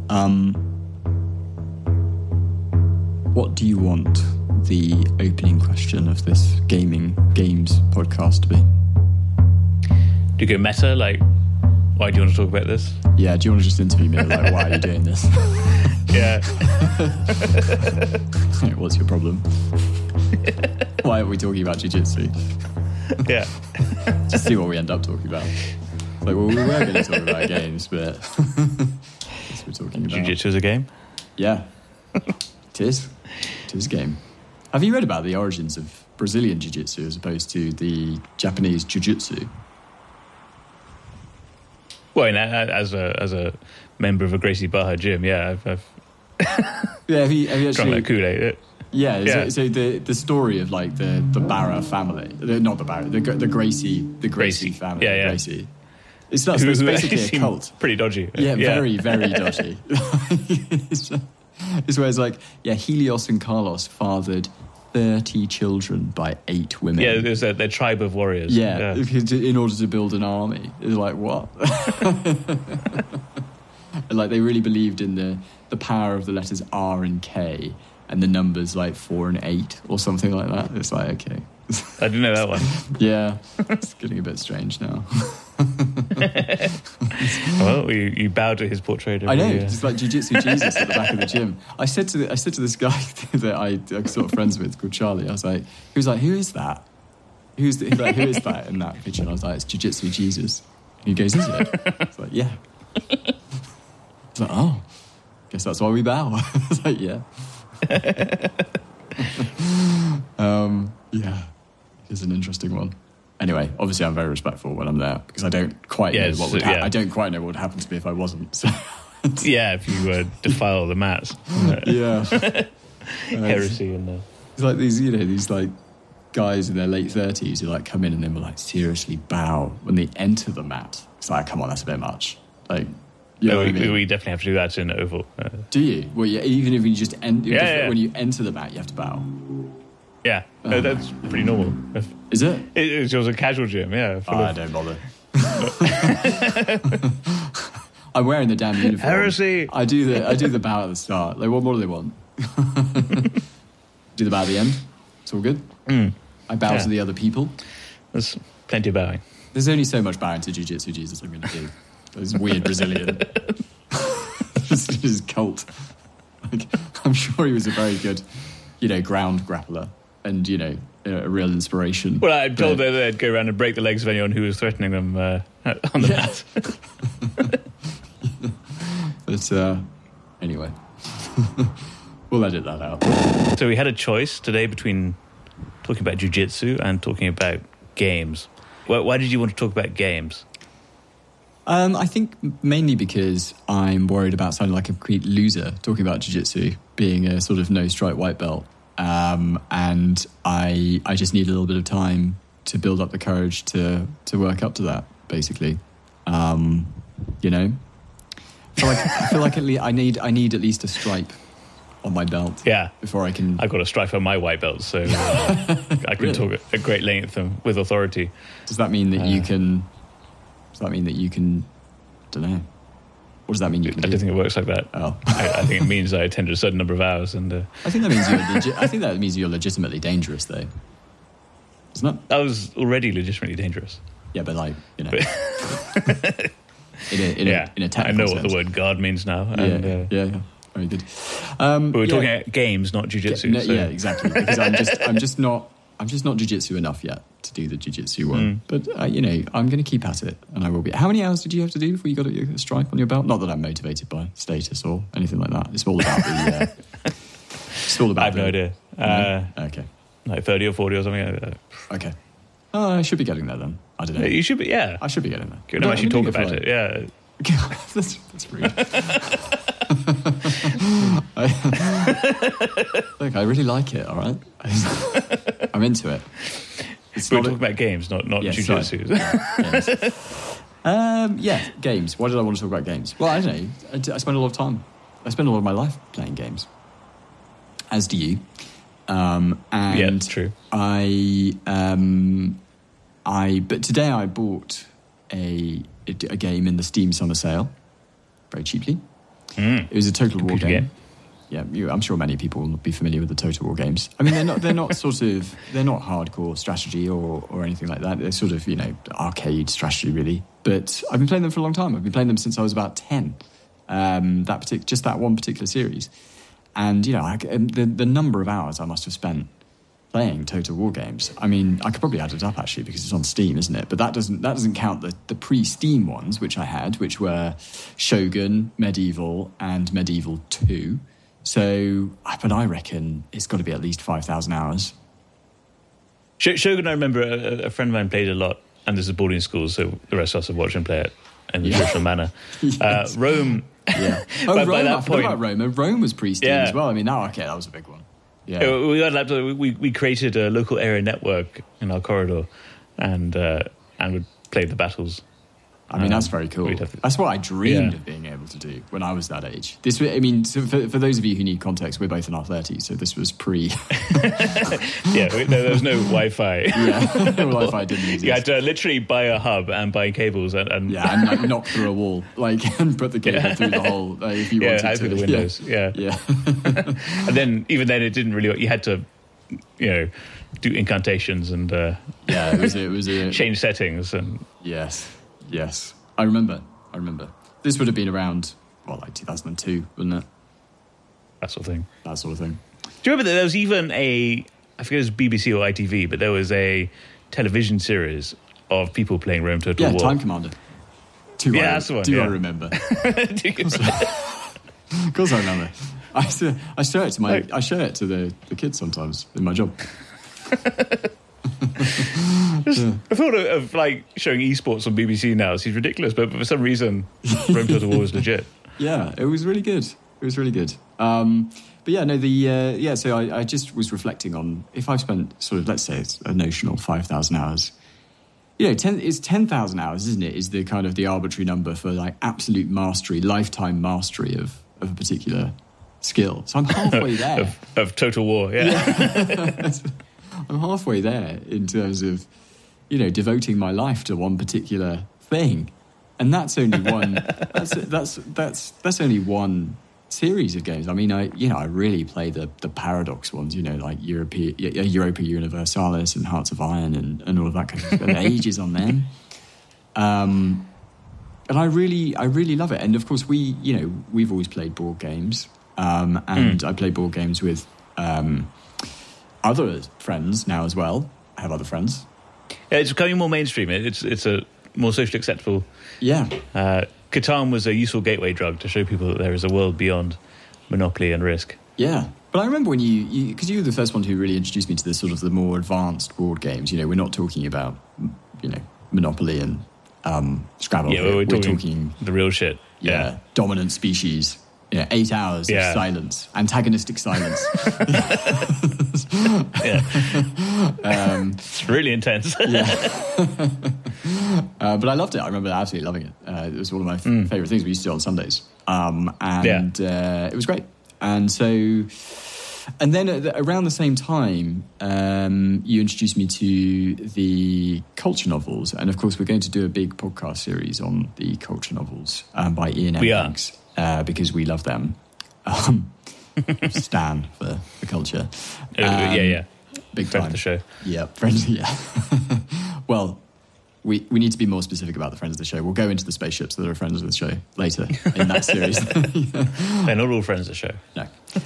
What do you want the opening question of this games podcast to be? Do you go meta? Like, why do you want to talk about this? Yeah, do you want to just interview me? Like, why are you doing this? Yeah. Like, what's your problem? Why are we talking about jiu-jitsu? Yeah. Just see what we end up talking about. Like, well, we were going to talk about games, but that's what we're talking about. Jiu-jitsu is a game? Yeah. It is. It is a game. Have you read about the origins of Brazilian jiu-jitsu as opposed to the Japanese jiu-jitsu? Well, as a member of a Gracie Barra gym, yeah, I've Yeah, have you actually drunk that Kool-Aid. Yeah. So the story of like the Barra family, not the Barra, the Gracie family, yeah. Gracie. It's basically a cult. Pretty dodgy. Yeah, very, very dodgy. It's where it's like, yeah, Helios and Carlos fathered 30 children by 8 women. Yeah, there's their tribe of warriors. Yeah, in order to build an army. It's like, what? And like, they really believed in the power of the letters R and K and the numbers like 4 and 8 or something like that. It's like, okay. I didn't know that one. Yeah, it's getting a bit strange now. Well, you bow to his portrait. I know, it's like Jiu-Jitsu Jesus at the back of the gym. I said to this guy that I'm sort of friends with called Charlie, I was like, he was like, who is that? Who is that in that picture? And I was like, it's Jiu-Jitsu Jesus. And he goes, is it? I was like, yeah. It's like, oh, guess that's why we bow. I was like, yeah. Yeah, it's an interesting one. Anyway, obviously I'm very respectful when I'm there because I don't quite know what would happen. I don't quite know what would happen to me if I wasn't. So. Yeah, if you defile the mat. Yeah. Heresy and the... It's like these like guys in their late 30s who like come in and then will like seriously bow when they enter the mat. It's like, come on, that's a bit much. Like, you know what I mean? We definitely have to do that in Oval. Do you? Well, yeah, even if you just when you enter the mat, you have to bow. Yeah, that's pretty normal. Is it? It was a casual gym, yeah. I don't bother. I'm wearing the damn uniform. Heresy! I do the bow at the start. Like, what more do they want? Do the bow at the end. It's all good. I bow to the other people. There's plenty of bowing. There's only so much bowing to Jiu-Jitsu Jesus I'm going to do. This weird Brazilian. His cult. Like, I'm sure he was a very good, ground grappler and, a real inspiration. Well, I'm told that they'd go around and break the legs of anyone who was threatening them on the mat. But anyway, we'll edit that out. So we had a choice today between talking about jiu-jitsu and talking about games. Why did you want to talk about games? I think mainly because I'm worried about sounding like a complete loser talking about jiu-jitsu being a sort of no-strike white belt. And I just need a little bit of time to build up the courage to work up to that, basically. I feel like I need at least a stripe on my belt. Yeah. Before I can... I've got a stripe on my white belt, so I can talk at great length and with authority. Does that mean that you can... I don't know. What does that mean you can do? I don't think it works like that. Oh. I think it means I attended a certain number of hours. And I think that means you're legitimately dangerous, though. Isn't it? I was already legitimately dangerous. Yeah, but in a technical I know sense. what the word guard means now. Yeah. Very good. But we're talking about games, not jiu-jitsu. Yeah, exactly. Because I'm just not jiu-jitsu enough yet to do the jiu-jitsu one. But, I'm going to keep at it, and I will be. How many hours did you have to do before you got a stripe on your belt? Not that I'm motivated by status or anything like that. It's all about the... it's all about I have no idea. Okay. Like 30 or 40 or something. Okay. Oh, I should be getting there then. I don't know. You should be, yeah. I should be getting there. Can we actually talk about it? Yeah. That's rude. Look, I really like it, all right? I'm into it. We're talking about games, not jiu-jitsu. Games. Why did I want to talk about games? Well, I don't know. I spend a lot of time. I spend a lot of my life playing games. As do you. And yeah, it's true. But today I bought a game in the Steam Summer Sale, very cheaply. It was a Total War Computer game. Yeah, I'm sure many people will be familiar with the Total War games. I mean, they're not they're not hardcore strategy or anything like that. They're sort of, arcade strategy really. But I've been playing them for a long time. I've been playing them since I was about 10. Just that one particular series. And, the number of hours I must have spent playing Total War games. I mean, I could probably add it up actually because it's on Steam, isn't it? But that doesn't count the pre-Steam ones, which I had, which were Shogun, Medieval, and Medieval 2. So, but I reckon it's got to be at least 5,000 hours. Shogun, I remember a friend of mine played a lot, and this is boarding school, so the rest of us have watched him play it in the traditional manner. Yes. Rome. Yeah. Rome, by that point, about Rome. And Rome was pre-Steam as well. I mean, that was a big one. Yeah. We got a laptop. We created a local area network in our corridor, and would play the battles. I mean, that's very cool. That's what I dreamed of being able to do when I was that age. So for those of you who need context, we're both in our 30s, so this was pre... there was no Wi-Fi. No Wi-Fi didn't exist. You had to literally buy a hub and buy cables and like knock through a wall, and put the cable through the hole if you wanted to. Through the windows. Yeah. And then even then, it didn't really. You had to, do incantations and it was a change settings and Yes, I remember. This would have been around, 2002, wouldn't it? That sort of thing. Do you remember that there was even I forget it was BBC or ITV, but there was a television series of people playing Rome Total War. Yeah, Time Commander. That's the one. I remember? Of course I remember. I show it to the kids sometimes in my job. I thought of showing esports on BBC now. It seems ridiculous, but for some reason, Rome Total War was legit. Yeah, it was really good. So I just was reflecting on if I've spent sort of, let's say it's a notional 5,000 hours. It's 10,000 hours, isn't it? Is the kind of the arbitrary number for absolute mastery, lifetime mastery of a particular skill. So I'm halfway there. of Total War, yeah. I'm halfway there in terms of, devoting my life to one particular thing, and that's only one. that's only one series of games. I mean, I really play the Paradox ones, like Europa Universalis and Hearts of Iron and all of that kind of stuff. And ages on them. And I really love it. And of course, we've always played board games, and I play board games with other friends now as well. I have other friends. Yeah, it's becoming more mainstream. It's a more socially acceptable. Yeah. Catan was a useful gateway drug to show people that there is a world beyond Monopoly and Risk. Yeah. But I remember when because you were the first one who really introduced me to this sort of the more advanced board games. We're not talking about, Monopoly and Scrabble. Yeah, we're talking the real shit. Yeah. Dominant species. 8 hours of silence, antagonistic silence. It's really intense. But I loved it. I remember absolutely loving it. It was one of my favourite things we used to do on Sundays. It was great. And so, and then around the same time, you introduced me to the culture novels. And of course, we're going to do a big podcast series on the culture novels by Ian M. Banks. Because we love them. Stan for the culture. Big time. Friends of the show. Yeah, friends, yeah. Well, we need to be more specific about the friends of the show. We'll go into the spaceships that are friends of the show later in that series. They're not all friends of the show. No.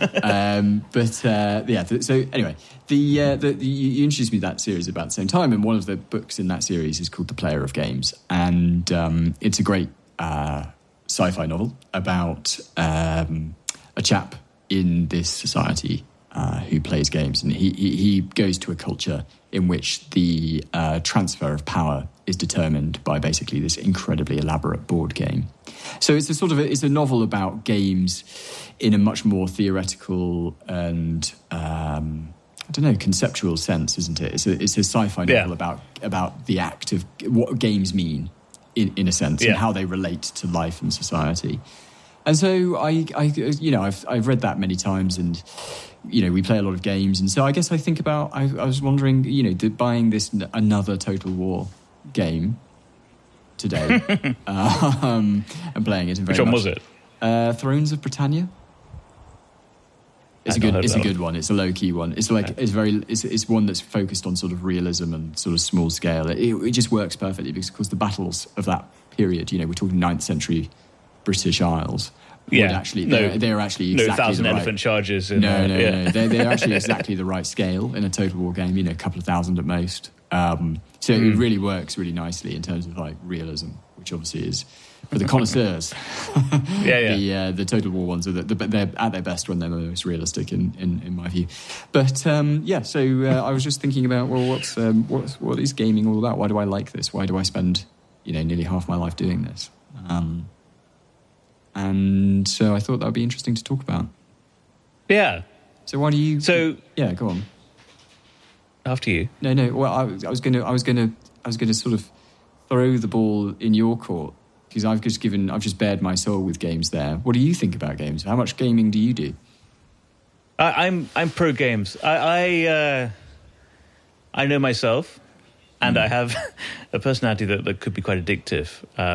So anyway, you introduced me to that series about the same time, and one of the books in that series is called The Player of Games, and it's a great sci-fi novel about a chap in this society who plays games, and he goes to a culture in which the transfer of power is determined by basically this incredibly elaborate board game. So it's it's a novel about games in a much more theoretical and conceptual sense, isn't it? It's a sci-fi novel about the act of what games mean in a sense, and how they relate to life and society. And so I've read that many times, and we play a lot of games, and so I guess I think about I was wondering, buying this another Total War game today, and playing it. Which one was it? Thrones of Britannia. It's a good one. It's a low key one. It's like it's one that's focused on sort of realism and sort of small scale. It just works perfectly because, of course, the battles of that period. We're talking 9th century British Isles. Yeah, they're actually exactly 1,000 the right, elephant charges. No. They're actually exactly the right scale in a Total War game. A couple of thousand at most. So it really works really nicely in terms of like realism, which obviously is for the connoisseurs. The Total War ones are they're at their best when they're the most realistic in my view. But so I was just thinking about what is gaming all about? Why do I like this? Why do I spend nearly half my life doing this? And so I thought that would be interesting to talk about. Yeah. So why do you? So yeah, go on. After you. No. Well, I was going to sort of throw the ball in your court because I've just bared my soul with games there. What do you think about games? How much gaming do you do? I'm pro games. I know myself. And I have a personality that could be quite addictive.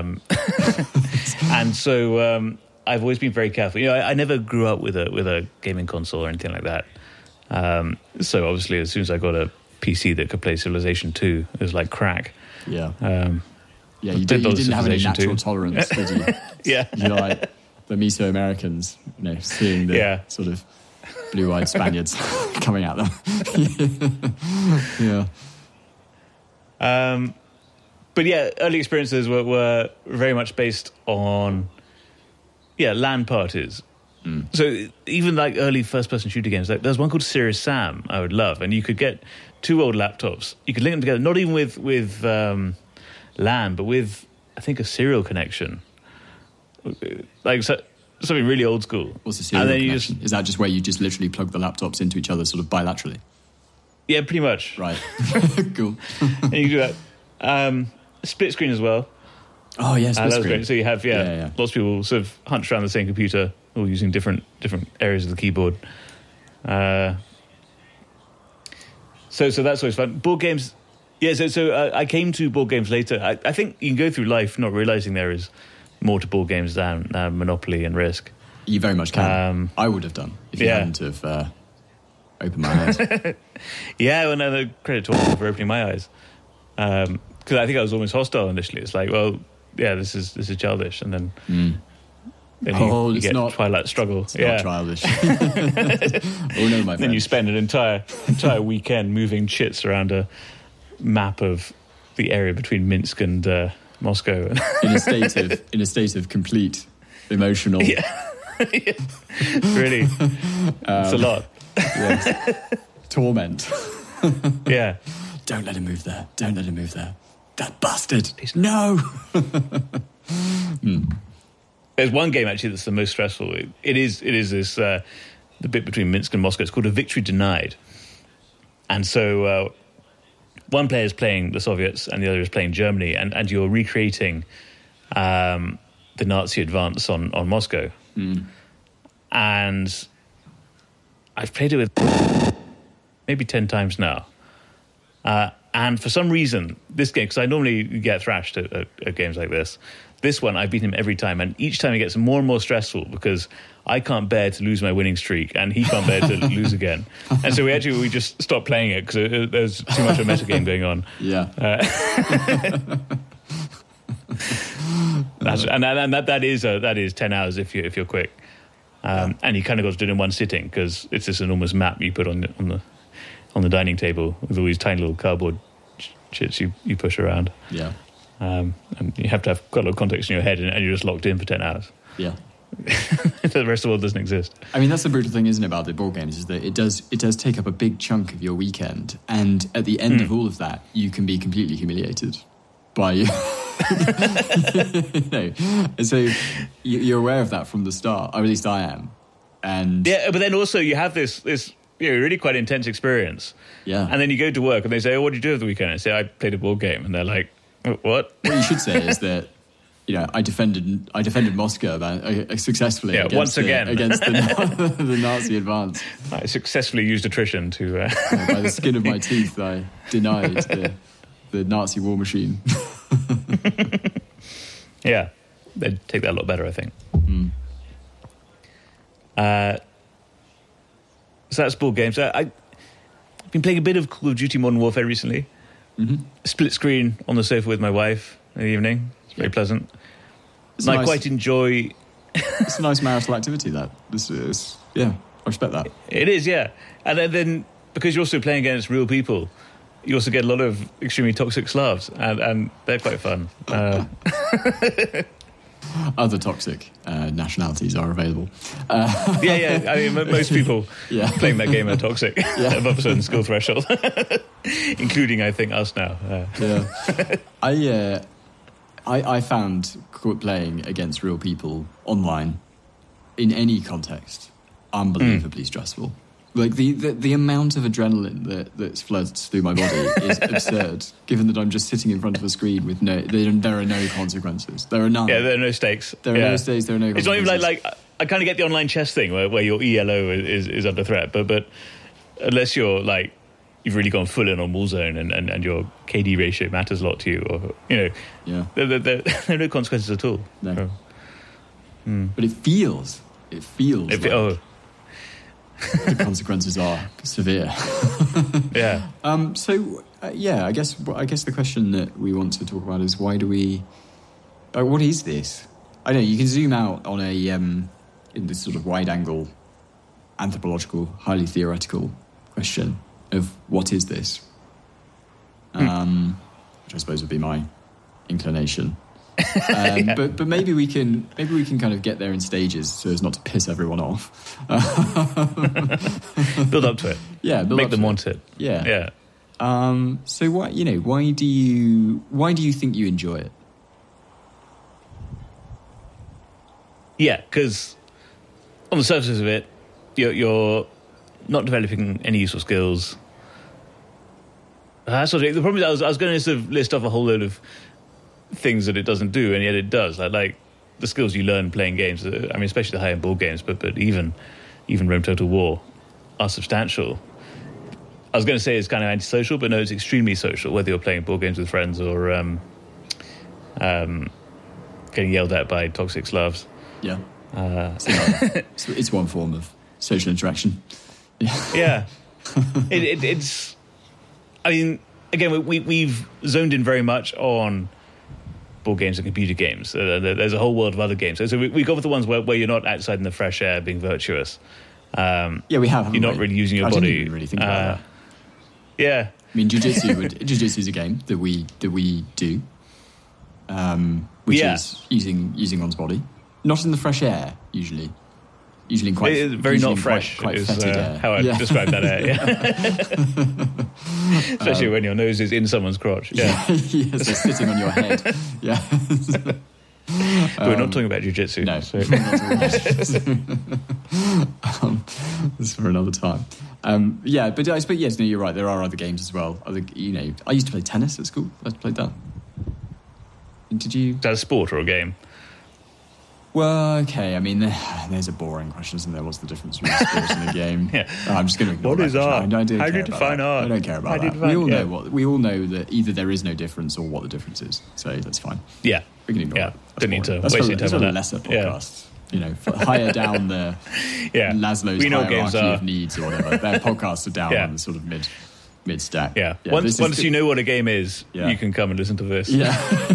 And so I've always been very careful. I never grew up with a gaming console or anything like that. So obviously, as soon as I got a PC that could play Civilization 2, it was like crack. Yeah. You didn't have any natural tolerance, did you? Yeah. You're like the Mesoamericans, seeing the sort of blue-eyed Spaniards coming at them. Yeah. But yeah, early experiences were very much based on LAN parties. So even like early first-person shooter games, like there's one called Serious Sam I would love, and you could get 2 old laptops. You could link them together, not even with LAN, but with I think a serial connection, like something really old school. What's a serial connection? Is that just where you just literally plug the laptops into each other, sort of bilaterally? Yeah, pretty much. Right. Cool. And you can do that. Split screen as well. Oh, yes, split screen. Great. So you have, lots of people sort of hunched around the same computer, all using different areas of the keyboard. So that's always fun. Board games, so I came to board games later. I think you can go through life not realising there is more to board games than Monopoly and Risk. You very much can. I would have done if you hadn't have... open my eyes. No, credit to all for opening my eyes. Because I think I was almost hostile initially. It's like, well, this is childish, and then you get not, Twilight Struggle. It's not childish. Oh no, my friend. Then you spend an entire weekend moving chits around a map of the area between Minsk and Moscow in a state of complete emotional. Really, it's a lot. Yes. Torment. Yeah. Don't let him move there. Don't let him move there. That bastard. No. There's one game actually that's the most stressful. It is this the bit between Minsk and Moscow. It's called A Victory Denied. And so one player is playing the Soviets and the other is playing Germany, and you're recreating the Nazi advance on Moscow. And I've played it with maybe 10 times now. And for some reason, this game, because I normally get thrashed at games like this one, I beat him every time. And each time it gets more and more stressful because I can't bear to lose my winning streak and he can't bear to lose again. And so we just stopped playing it because there's too much of a metagame going on. Yeah. That is 10 hours if you're quick. And you kind of got to do it in one sitting because it's this enormous map you put on the dining table with all these tiny little cardboard chits you push around. Yeah. And you have to have quite a lot of context in your head, and you're just locked in for 10 hours. Yeah. The rest of the world doesn't exist. I mean, that's the brutal thing, isn't it, about the board games, is that it does take up a big chunk of your weekend, and at the end of all of that, you can be completely humiliated by so you're aware of that from the start, or at least I am. And yeah, but then also you have this really quite intense experience. Yeah. And then you go to work and they say, "Oh, what did you do over the weekend?" I say, "I played a board game," and they're like, "What?" What you should say is that I defended Moscow successfully against the Nazi advance. I successfully used attrition to by the skin of my teeth, I denied the Nazi war machine. Yeah, they'd take that a lot better, I think. So that's board games. I've been playing a bit of Call of Duty Modern Warfare recently. Mm-hmm. Split screen on the sofa with my wife in the evening. It's very pleasant. And I quite enjoy... It's a nice marital activity, that. This is, yeah, I respect that. It is, yeah. And then because you're also playing against real people, you also get a lot of extremely toxic Slavs, and they're quite fun. Other toxic nationalities are available. Yeah. I mean, most people playing that game are toxic above a certain skill threshold, including, I think, us now. I found playing against real people online, in any context, unbelievably stressful. Like the amount of adrenaline that floods through my body is absurd, given that I'm just sitting in front of a screen with there are no consequences. There are none. Yeah, there are no stakes. There are no stakes, there are no consequences. It's not even like I kind of get the online chess thing where your ELO is under threat, but unless you're like, you've really gone full in on Warzone and your KD ratio matters a lot to you, or, you know, there are no consequences at all. No. But it feels like the consequences are severe. Yeah. I guess the question that we want to talk about is, why do we... what is this? I know you can zoom out on in this sort of wide-angle, anthropological, highly theoretical question of what is this? Which I suppose would be my inclination. But maybe we can kind of get there in stages so as not to piss everyone off. Build up to it. Yeah, make them want it. Yeah. So why do you think you enjoy it? Yeah, because on the surface of it, you're not developing any useful skills. The problem is I was going to sort of list off a whole load of things that it doesn't do, and yet it does. Like the skills you learn playing games. I mean, especially the high-end board games, but even Rome Total War are substantial. I was going to say it's kind of antisocial, but no, it's extremely social. Whether you're playing board games with friends or getting yelled at by toxic Slavs. Yeah, it's one form of social interaction. Yeah, it's. I mean, again, we've zoned in very much on board games and computer games. There's a whole world of other games. So we go for the ones where you're not outside in the fresh air being virtuous. We have. You're not really using your body. I didn't really think about that. Yeah. I mean, jiu-jitsu is a game that we do, which is using one's body, not in the fresh air usually. Usually in quite very not fresh quite is fetid air. How I describe that air. Yeah. Especially when your nose is in someone's crotch. Yeah, so sitting on your head. Yeah. But we're not talking about jiu-jitsu. No, so. we're not talking about jiu-jitsu. This is for another time. But I suppose yes, no, you're right. There are other games as well. I used to play tennis at school. I played that. Did you? Is that a sport or a game? Well, okay. I mean, there's a boring question, isn't there? What's the difference between a sport and a game? Yeah. I'm just going to ignore what is art? How do you define art? I don't care about that. We all know that either there is no difference or what the difference is. So that's fine. Yeah. We can ignore that. Don't need to waste your time on that. Lesser podcasts. Yeah. Higher down the Maslow's hierarchy of needs or whatever. Their podcasts are down on the sort of mid stack. Yeah. Once you know what a game is, you can come and listen to this. Yeah.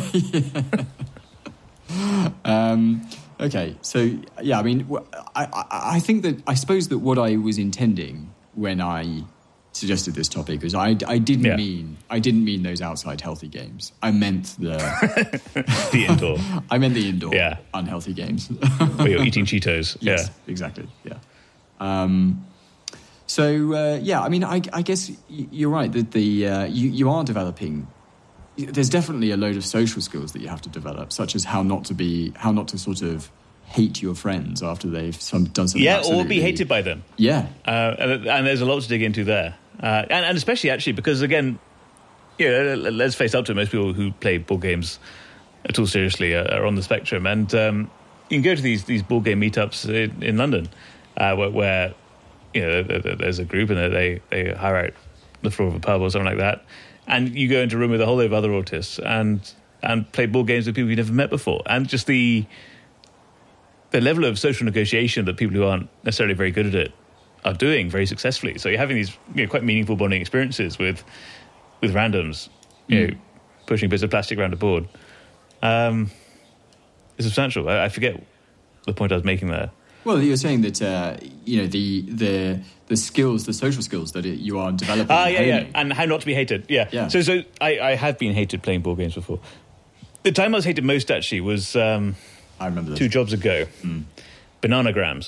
Okay, so I mean, I think that I suppose that what I was intending when I suggested this topic was I didn't mean those outside healthy games. I meant the indoor. I meant the indoor unhealthy games where you're eating Cheetos. Yes, exactly. Yeah. I mean, I guess you're right that you are developing. There's definitely a load of social skills that you have to develop, such as how not to sort of hate your friends after they've done something. Yeah, or be hated by them. Yeah, and there's a lot to dig into there, and especially actually because again, let's face up to it, most people who play board games at all seriously are on the spectrum, and you can go to these board game meetups in London, where there's a group and they hire out the floor of a pub or something like that. And you go into a room with a whole load of other autists and play board games with people you've never met before. And just the the level of social negotiation that people who aren't necessarily very good at it are doing very successfully. So you're having these quite meaningful bonding experiences with randoms, pushing bits of plastic around a board. It's substantial. I forget the point I was making there. Well, you're saying that the skills, the social skills that you are developing. And how not to be hated. Yeah. So I have been hated playing board games before. The time I was hated most actually was I remember this. 2 jobs ago. Bananagrams.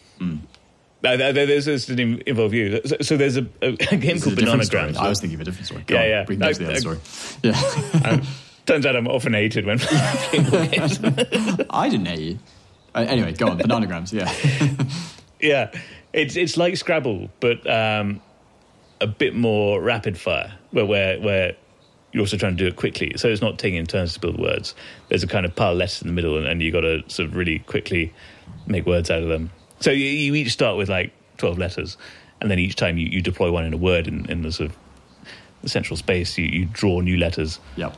This didn't involve you. So there's a game called Bananagrams. I was thinking of a different story. Bring me to the other story. Yeah. Turns out I'm often hated when playing board games. I didn't hate you. Anyway, go on. Bananagrams, yeah. Yeah. It's like Scrabble, but a bit more rapid fire, where you're also trying to do it quickly. So it's not taking in turns to build words. There's a kind of pile of letters in the middle, and you got to sort of really quickly make words out of them. So you each start with like 12 letters, and then each time you deploy one in a word in the sort of the central space, you draw new letters. Yep.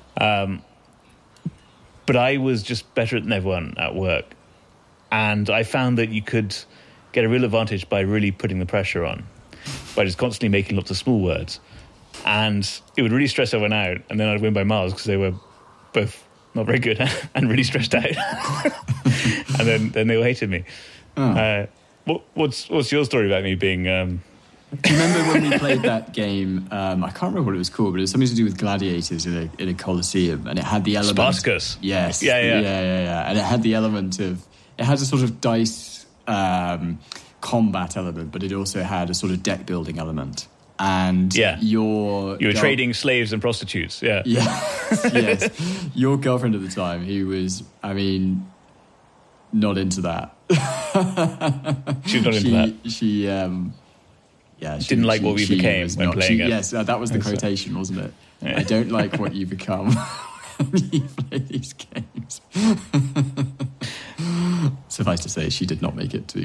But I was just better than everyone at work. And I found that you could get a real advantage by really putting the pressure on, by just constantly making lots of small words. And it would really stress everyone out, and then I'd win by miles because they were both not very good and really stressed out. And then they all hated me. Oh. What's your story about me being... Do you remember when we played that game? I can't remember what it was called, but it was something to do with gladiators in a coliseum, and it had the element... Spartacus. Yes. Yeah. And it had the element of... It has a sort of dice combat element, but it also had a sort of deck building element. And you were trading slaves and prostitutes. Yeah. Yes. Your girlfriend at the time, who was, not into that. She was not into that. She didn't like what we became when playing it. Yes, that was the quotation, wasn't it? Yeah. I don't like what you become when you play these games. Suffice to say, she did not make it to...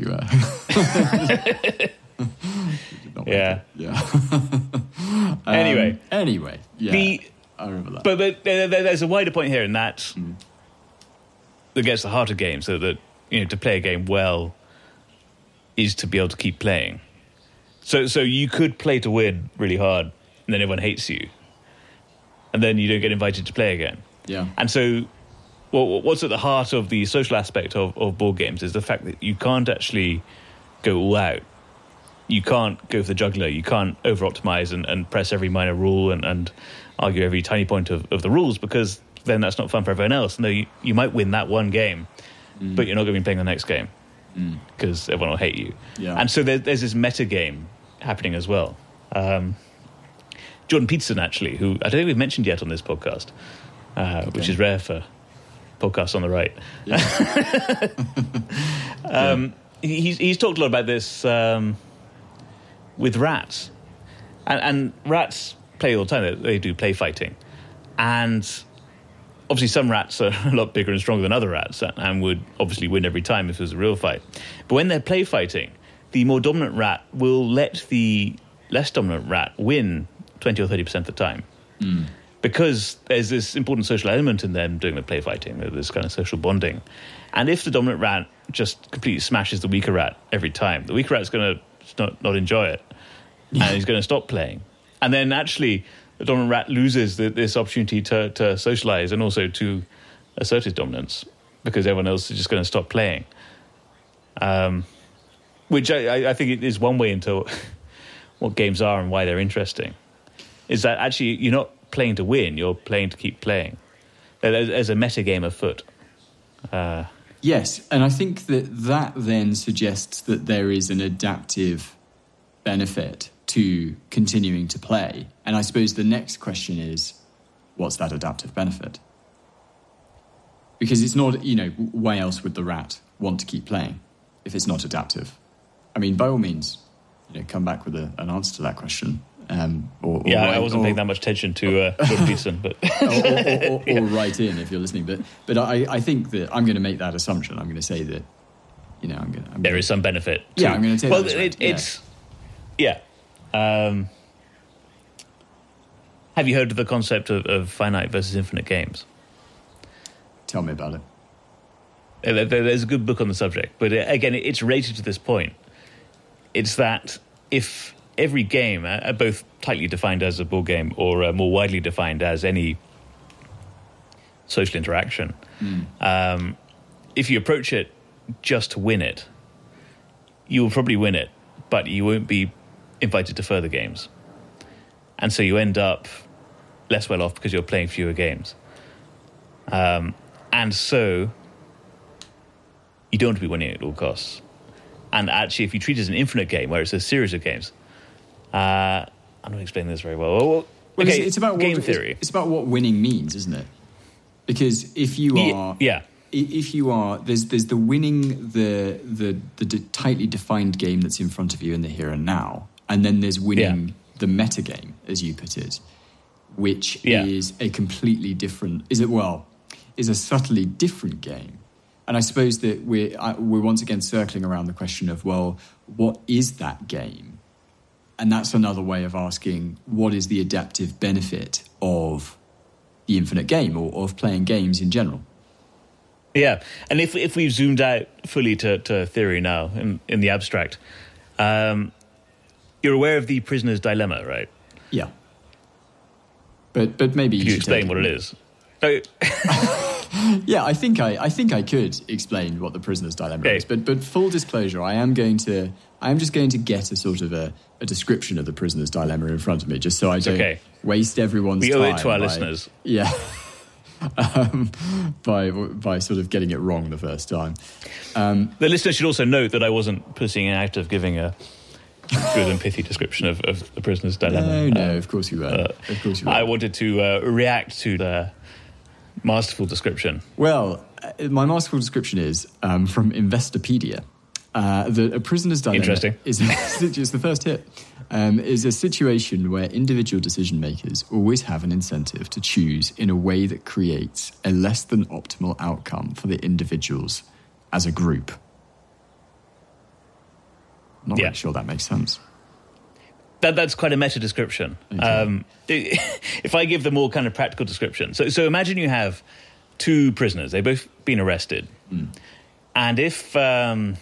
Anyway, I remember that. But there's a wider point here in that that gets the heart of games, so that to play a game well is to be able to keep playing. So you could play to win really hard, and then everyone hates you, and then you don't get invited to play again. Yeah. And so, what's at the heart of the social aspect of board games is the fact that you can't actually go all out. You can't go for the jugular. You can't over-optimize and press every minor rule and argue every tiny point of the rules, because then that's not fun for everyone else. No, you might win that one game, but you're not going to be playing the next game because everyone will hate you. Yeah. And so there's this meta game happening as well. Jordan Peterson, actually, who I don't think we've mentioned yet on this podcast, which is rare for podcasts on the right. Yeah. He's talked a lot about this with rats. And rats play all the time. They do play fighting. And obviously some rats are a lot bigger and stronger than other rats and would obviously win every time if it was a real fight. But when they're play fighting, the more dominant rat will let the less dominant rat win 20 or 30% of the time. Because there's this important social element in them doing the play fighting, this kind of social bonding. And if the dominant rat just completely smashes the weaker rat every time, the weaker rat's going to not enjoy it. And he's going to stop playing. And then actually the dominant rat loses this opportunity to socialize and also to assert his dominance, because everyone else is just going to stop playing. Which I think it is one way into what games are and why they're interesting, is that actually you're not playing to win, you're playing to keep playing. There's a meta game afoot. Yes, and I think that then suggests that there is an adaptive benefit to continuing to play. And I suppose the next question is, what's that adaptive benefit? Because it's not, why else would the rat want to keep playing if it's not adaptive? I mean, by all means, come back with an answer to that question. I wasn't paying that much attention to Jordan Peterson, but or write in if you're listening. But I think that I'm going to make that assumption. I'm going to say that there is some benefit. I'm going to say that. Have you heard of the concept of finite versus infinite games? Tell me about it. There's a good book on the subject, but again, it's related to this point. It's that if every game, both tightly defined as a board game or more widely defined as any social interaction, if you approach it just to win it, you will probably win it, but you won't be invited to further games. And so you end up less well off because you're playing fewer games. And so you don't want to be winning at all costs. And actually, if you treat it as an infinite game, where it's a series of games, I'm not explaining this very well. Okay, it's about game theory. It's about what winning means, isn't it? Because if you are, if you are, there's the winning the tightly defined game that's in front of you in the here and now, and then there's winning the meta game, as you put it, which is a completely different. Is a subtly different game. And I suppose that we're once again circling around the question of, well, what is that game? And that's another way of asking, what is the adaptive benefit of the infinite game or of playing games in general? Yeah, and if we've zoomed out fully to theory now, in the abstract, you're aware of the prisoner's dilemma, right? Yeah. But maybe you should explain what it is. Yeah, I think I could explain what the prisoner's dilemma is, but full disclosure, I am just going to get a sort of a description of the prisoner's dilemma in front of me, just so I don't waste everyone's time. We owe it to our listeners. Yeah, by sort of getting it wrong the first time. The listeners should also note that I wasn't pushing out of giving a good and pithy description of the prisoner's dilemma. No, of course you were. I wanted to react to the masterful description. Well, my masterful description is from Investopedia. That a prisoner's dilemma is the first hit. Is a situation where individual decision makers always have an incentive to choose in a way that creates a less than optimal outcome for the individuals as a group. Not really sure that makes sense. That's quite a meta description. Okay. If I give the more kind of practical description. So imagine you have two prisoners. They've both been arrested. And if... they're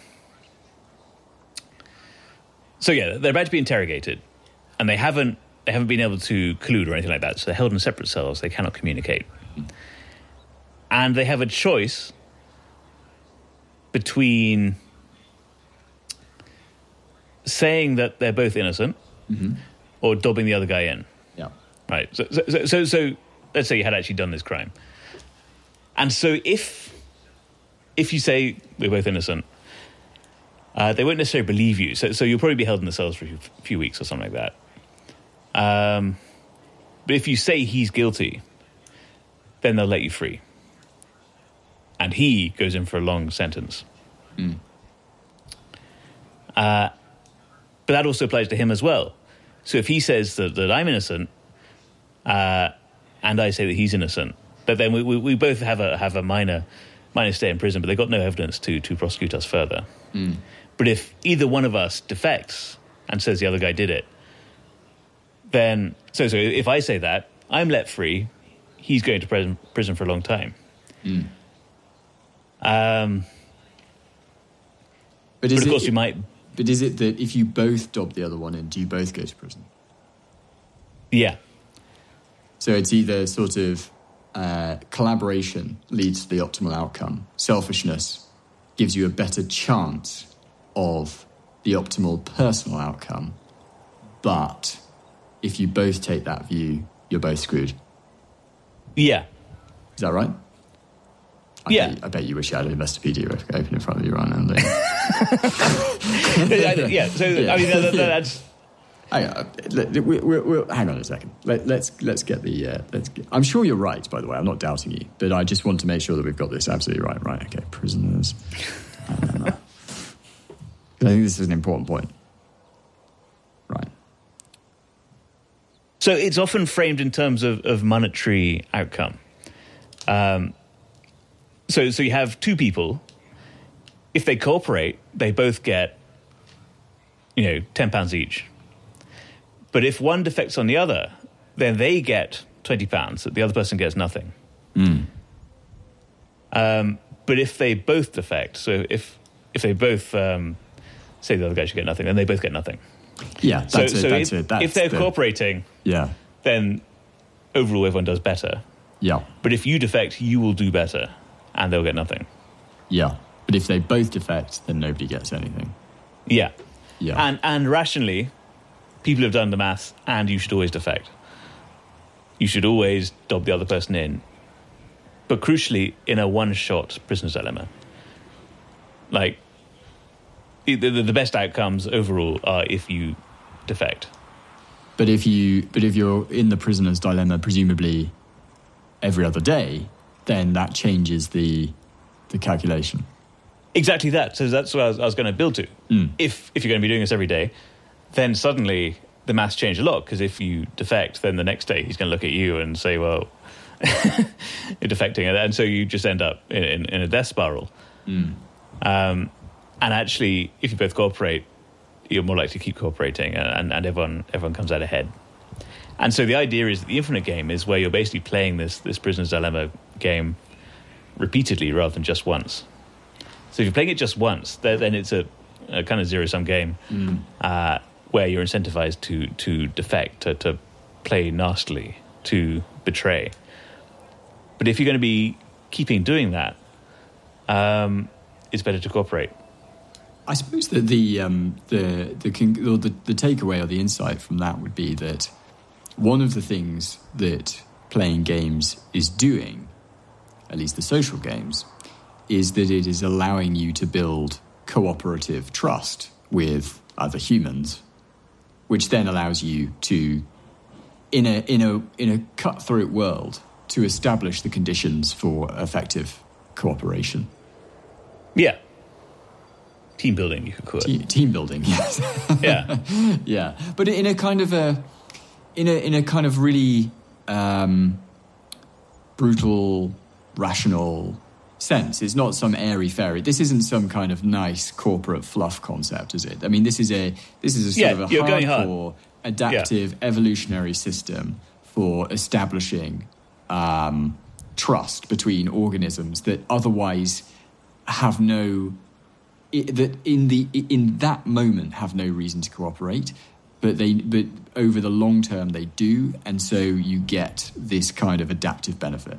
about to be interrogated. And they haven't been able to collude or anything like that. So they're held in separate cells. They cannot communicate. And they have a choice between saying that they're both innocent or dobbing the other guy in. Yeah. Right. So let's say you had actually done this crime. And so if you say we're both innocent, they won't necessarily believe you. So you'll probably be held in the cells for a few weeks or something like that. But if you say he's guilty, then they'll let you free. And he goes in for a long sentence. But that also applies to him as well. So if he says that I'm innocent, and I say that he's innocent, but then we both have a minor stay in prison, but they've got no evidence to prosecute us further. But if either one of us defects and says the other guy did it, then so if I say that, I'm let free, he's going to prison for a long time. But of course you might... But is it that if you both dob the other one in, do you both go to prison? Yeah. So it's either sort of collaboration leads to the optimal outcome. Selfishness gives you a better chance of the optimal personal outcome. But if you both take that view, you're both screwed. Yeah. Is that right? I bet you wish you had an Investopedia open in front of you right now. Yeah. So I mean, that's. We'll hang on a second. Let's get the. I'm sure you're right. By the way, I'm not doubting you, but I just want to make sure that we've got this absolutely right. Right? Okay, prisoners. I think this is an important point. Right. So it's often framed in terms of monetary outcome. So you have two people. If they cooperate, they both get, £10 each. But if one defects on the other, then they get £20. The other person gets nothing. But But if they both defect, so if they both say the other guy should get nothing, then they both get nothing. Yeah, that's it. If they're cooperating, then overall everyone does better. Yeah. But if you defect, you will do better, and they'll get nothing. Yeah. But if they both defect, then nobody gets anything. Yeah. Yeah. And rationally, people have done the maths, and you should always defect. You should always dob the other person in. But crucially, in a one-shot prisoner's dilemma. Like, the best outcomes overall are if you defect. But if you're in the prisoner's dilemma, presumably every other day, then that changes the calculation. Exactly that. So that's what I was going to build to. If you're going to be doing this every day, then suddenly the maths change a lot, because if you defect, then the next day he's going to look at you and say, well, you're defecting. And so you just end up in a death spiral. And actually, if you both cooperate, you're more likely to keep cooperating, and everyone comes out ahead. And so the idea is that the infinite game is where you're basically playing this prisoner's dilemma game repeatedly rather than just once. So if you're playing it just once, then it's a kind of zero-sum game where you're incentivized to defect, to play nastily, to betray. But if you're going to be keeping doing that, it's better to cooperate. I suppose that the takeaway or the insight from that would be that one of the things that playing games is doing, at least the social games, is that it is allowing you to build cooperative trust with other humans, which then allows you to, in a cutthroat world, to establish the conditions for effective cooperation. Yeah. Team building, you could call it. Team building, yes. Yeah. Yeah. But in a kind of really brutal, rational sense. It's not some airy-fairy. This isn't some kind of nice corporate fluff concept, is it? I mean, this is a sort of a hardcore, adaptive, evolutionary system for establishing trust between organisms that otherwise have no, that in that moment have no reason to cooperate, but over the long term they do, and so you get this kind of adaptive benefit.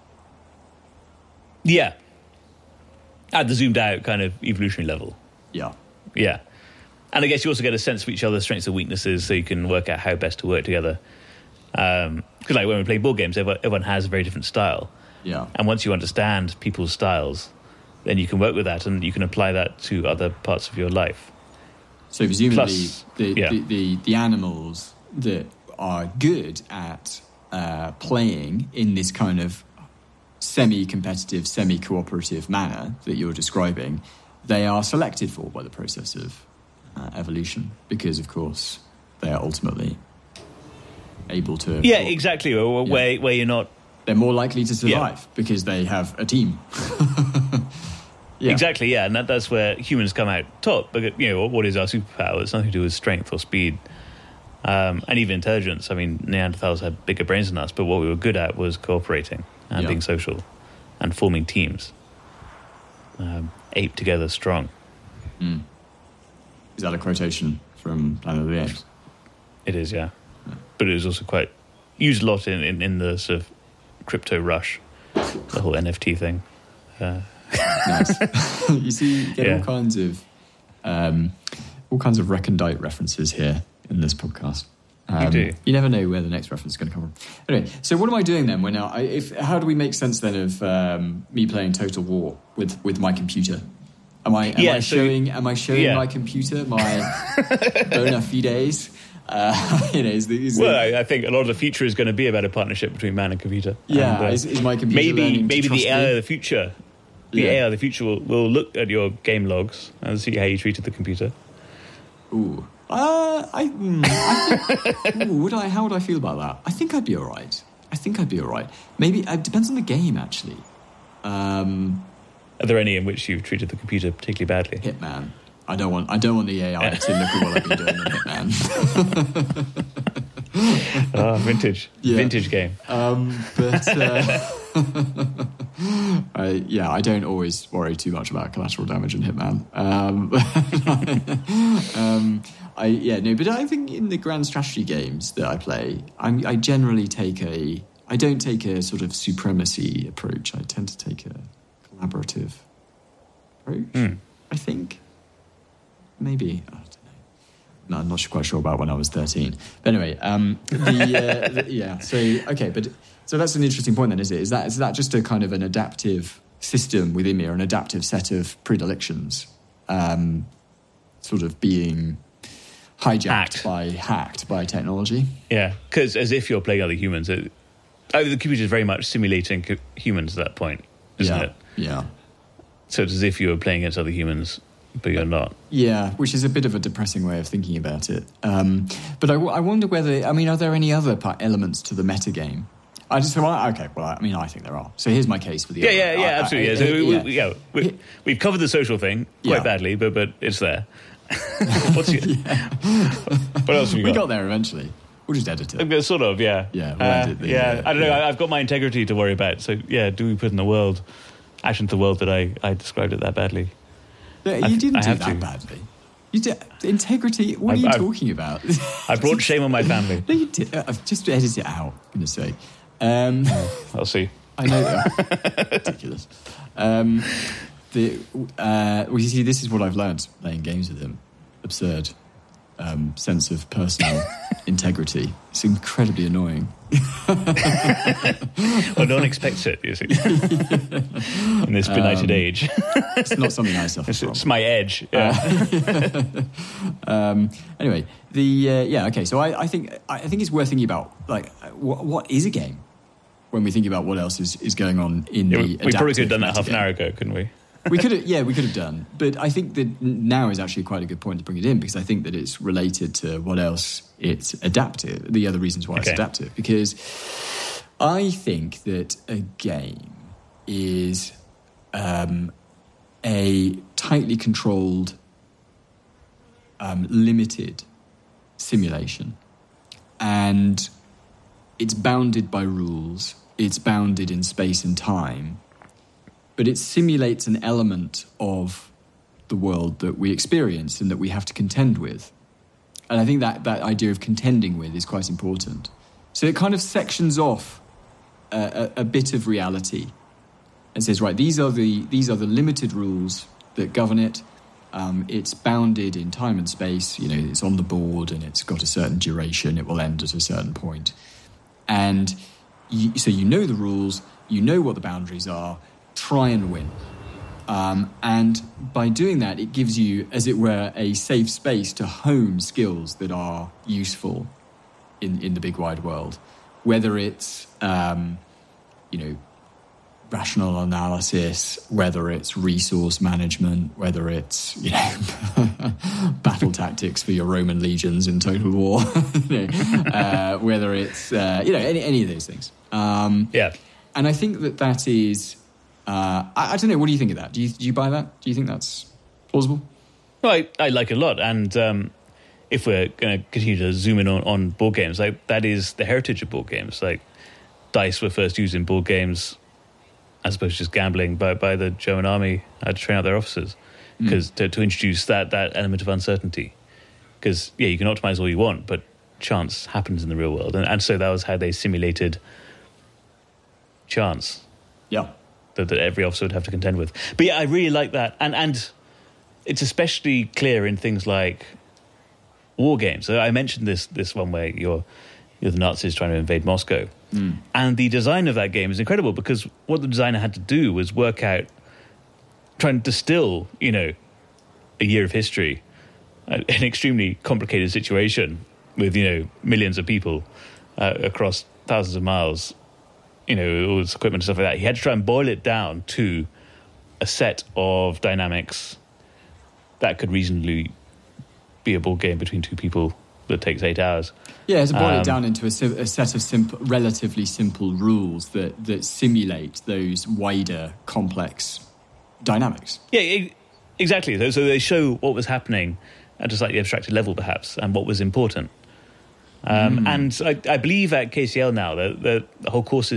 Yeah. At the zoomed out kind of evolutionary level. Yeah. Yeah. And I guess you also get a sense of each other's strengths and weaknesses, so you can work out how best to work together. Because like when we play board games, everyone has a very different style. Yeah. And once you understand people's styles, then you can work with that and you can apply that to other parts of your life. So presumably the animals that are good at playing in this kind of semi-competitive, semi-cooperative manner that you're describing, they are selected for by the process of evolution, because of course they are ultimately able to... Yeah, exactly. Where you're not... They're more likely to survive because they have a team. Yeah. Exactly, yeah, and that's where humans come out top. But what is our superpower? It's nothing to do with strength or speed, and even intelligence. I mean, Neanderthals had bigger brains than us, but what we were good at was cooperating and being social and forming teams. Ape together strong. Mm. Is that a quotation from Planet of the Apes? It is, yeah. But it was also quite used a lot in the sort of crypto rush, the whole NFT thing. Nice. You see, you get all kinds of recondite references here in this podcast. You do. You never know where the next reference is going to come from. Anyway, so what am I doing then? How do we make sense then of me playing Total War with my computer? Am I showing my computer my bona fides? I think a lot of the future is going to be about a partnership between man and computer. Yeah, and, is my computer maybe the AI of the future. The AI of the future will look at your game logs and see how you treated the computer. Ooh. I think, would I? How would I feel about that? I think I'd be all right. Maybe it depends on the game, actually. Are there any in which you've treated the computer particularly badly? Hitman. I don't want the AI to look at what I've been doing in Hitman. Vintage game. But I don't always worry too much about collateral damage in Hitman. But I think in the grand strategy games that I play, I generally I don't take a sort of supremacy approach. I tend to take a collaborative approach, I think. Maybe. I don't know. No, I'm not quite sure about when I was 13. But anyway, so that's an interesting point then, is it? Is that just a kind of an adaptive system within me, or an adaptive set of predilections, sort of being hacked by technology? Yeah, because as if you're playing other humans. The computer is very much simulating humans at that point, isn't it? Yeah. So it's as if you were playing against other humans, but you're not. Yeah, which is a bit of a depressing way of thinking about it. But I wonder whether, are there any other elements to the metagame? I think there are. So here's my case for the... absolutely. We've covered the social thing quite badly, but it's there. What else have you got? We got there eventually. We'll just edit it. Sort of, yeah. Yeah, we'll edit I don't know. I've got my integrity to worry about. So, do we put in the world, action to the world that I described it that badly? You didn't do that badly. You did integrity. What are you talking about? I brought shame on my family. No, you did. I've just edited it out. I'm going to say. I'll see. I know that. Ridiculous. You see, this is what I've learned playing games with him. Absurd sense of personal integrity. It's incredibly annoying. Well, no one expects it, you see. In this benighted age. It's not something I suffer from. It's my edge. Yeah. Anyway, So I think it's worth thinking about, like, what is a game when we think about what else is going on in the. We probably could have done that half an hour ago, couldn't we? We could have done. But I think that now is actually quite a good point to bring it in, because I think that it's related to what else it's adaptive, the other reasons why it's adaptive. Because I think that a game is a tightly controlled, limited simulation. And it's bounded by rules. It's bounded in space and time. But it simulates an element of the world that we experience and that we have to contend with. And I think that idea of contending with is quite important. So it kind of sections off a bit of reality and says, right, these are the limited rules that govern it. It's bounded in time and space. It's on the board and it's got a certain duration. It will end at a certain point. And so you know the rules, you know what the boundaries are. Try and win. And by doing that, it gives you, as it were, a safe space to hone skills that are useful in the big wide world. Whether it's, rational analysis, whether it's resource management, whether it's, battle tactics for your Roman legions in Total War, whether it's, any of those things. And I think that is... I don't know. What do you think of that? Do you buy that? Do you think that's plausible? Well, I like it a lot. And if we're going to continue to zoom in on board games, like, that is the heritage of board games. Like, dice were first used in board games as opposed to just gambling by the German army to train out their officers, because to introduce that element of uncertainty. Because, you can optimize all you want, but chance happens in the real world. And so that was how they simulated chance. Yeah. That every officer would have to contend with. But I really like that. And it's especially clear in things like war games. So I mentioned this one where you're the Nazis trying to invade Moscow. And the design of that game is incredible, because what the designer had to do was work out, try and distill, a year of history, an extremely complicated situation with, millions of people across thousands of miles, all this equipment and stuff like that. He had to try and boil it down to a set of dynamics that could reasonably be a board game between two people that takes 8 hours. Yeah, to boil it down into a set of relatively simple rules that simulate those wider, complex dynamics. Yeah, exactly. So they show what was happening at a slightly abstracted level, perhaps, and what was important. And I believe at KCL now, the whole course is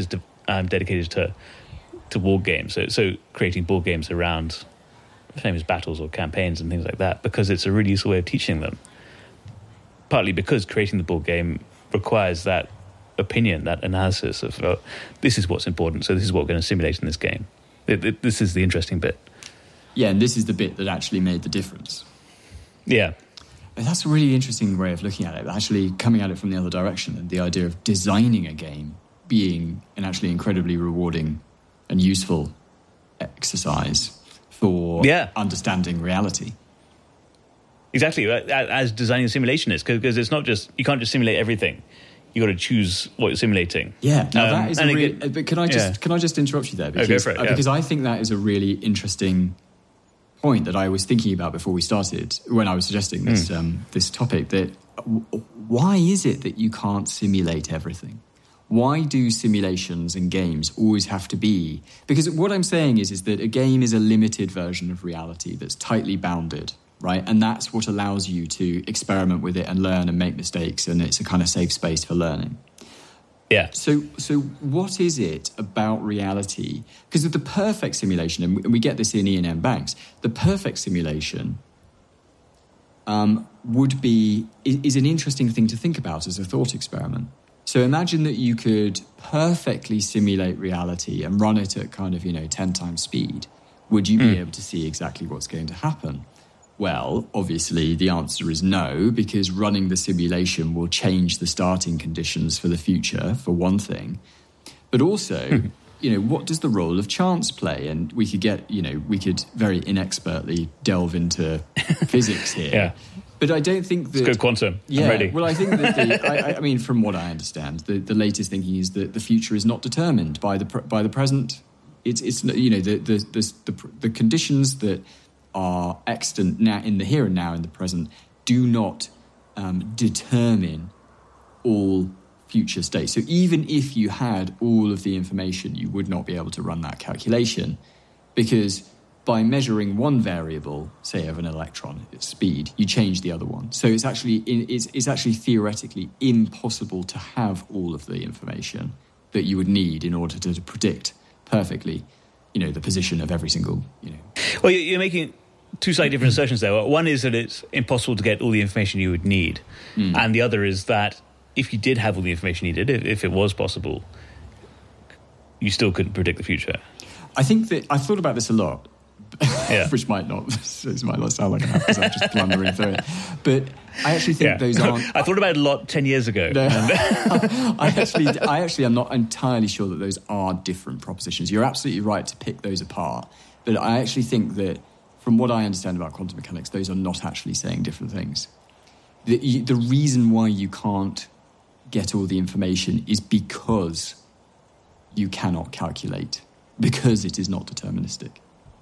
dedicated to board games. So creating board games around famous battles or campaigns and things like that, because it's a really useful way of teaching them. Partly because creating the board game requires that opinion, that analysis of this is what's important, so this is what we're going to simulate in this game. This is the interesting bit. Yeah, and this is the bit that actually made the difference. Yeah. And that's a really interesting way of looking at it, actually coming at it from the other direction, and the idea of designing a game being an actually incredibly rewarding and useful exercise for understanding reality. Exactly, as designing a simulation is, because it's not just, you can't just simulate everything. You got to choose what you're simulating. Yeah, now that is but can I just interrupt you there? Because, go for it, because I think that is a really interesting point that I was thinking about before we started, when I was suggesting this this topic, that why is it that you can't simulate everything? Why do simulations and games always have to be? Because what I'm saying is that a game is a limited version of reality that's tightly bounded, right? And that's what allows you to experiment with it and learn and make mistakes, and it's a kind of safe space for learning. Yeah. So what is it about reality? Because the perfect simulation, and we get this in Ian M. Banks, the perfect simulation is an interesting thing to think about as a thought experiment. So imagine that you could perfectly simulate reality and run it at kind of, 10 times speed. Would you be able to see exactly what's going to happen? Well, obviously, the answer is no, because running the simulation will change the starting conditions for the future, for one thing. But also, what does the role of chance play? And we could very inexpertly delve into physics here. Yeah. But I don't think that... Let's go quantum. Yeah, I'm ready. Well, I think that I mean, from what I understand, the latest thinking is that the future is not determined by the present. It's the conditions that are extant now in the here and now in the present do not determine all future states. So even if you had all of the information, you would not be able to run that calculation, because by measuring one variable, say of an electron, its speed, you change the other one. So it's actually theoretically impossible to have all of the information that you would need in order to predict perfectly, the position of every single, Well, you're making two slightly different assertions there. One is that it's impossible to get all the information you would need, and the other is that if you did have all the information needed, if it was possible, you still couldn't predict the future. I think that I've thought about this a lot. Yeah. Which might not sound like I have, because I'm just blundering through it. But I actually think those aren't... I thought about it a lot 10 years ago. No, I actually am not entirely sure that those are different propositions. You're absolutely right to pick those apart. But I actually think that, from what I understand about quantum mechanics, those are not actually saying different things. The reason why you can't get all the information is because you cannot calculate, because it is not deterministic.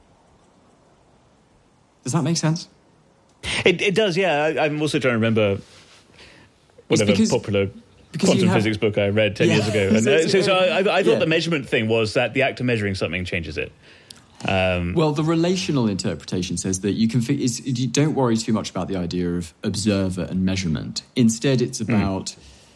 Does that make sense? It does, yeah. I'm also trying to remember whatever popular quantum physics book I read 10 years ago. And so I thought the measurement thing was that the act of measuring something changes it. Well, the relational interpretation says that you don't worry too much about the idea of observer and measurement. Instead, it's about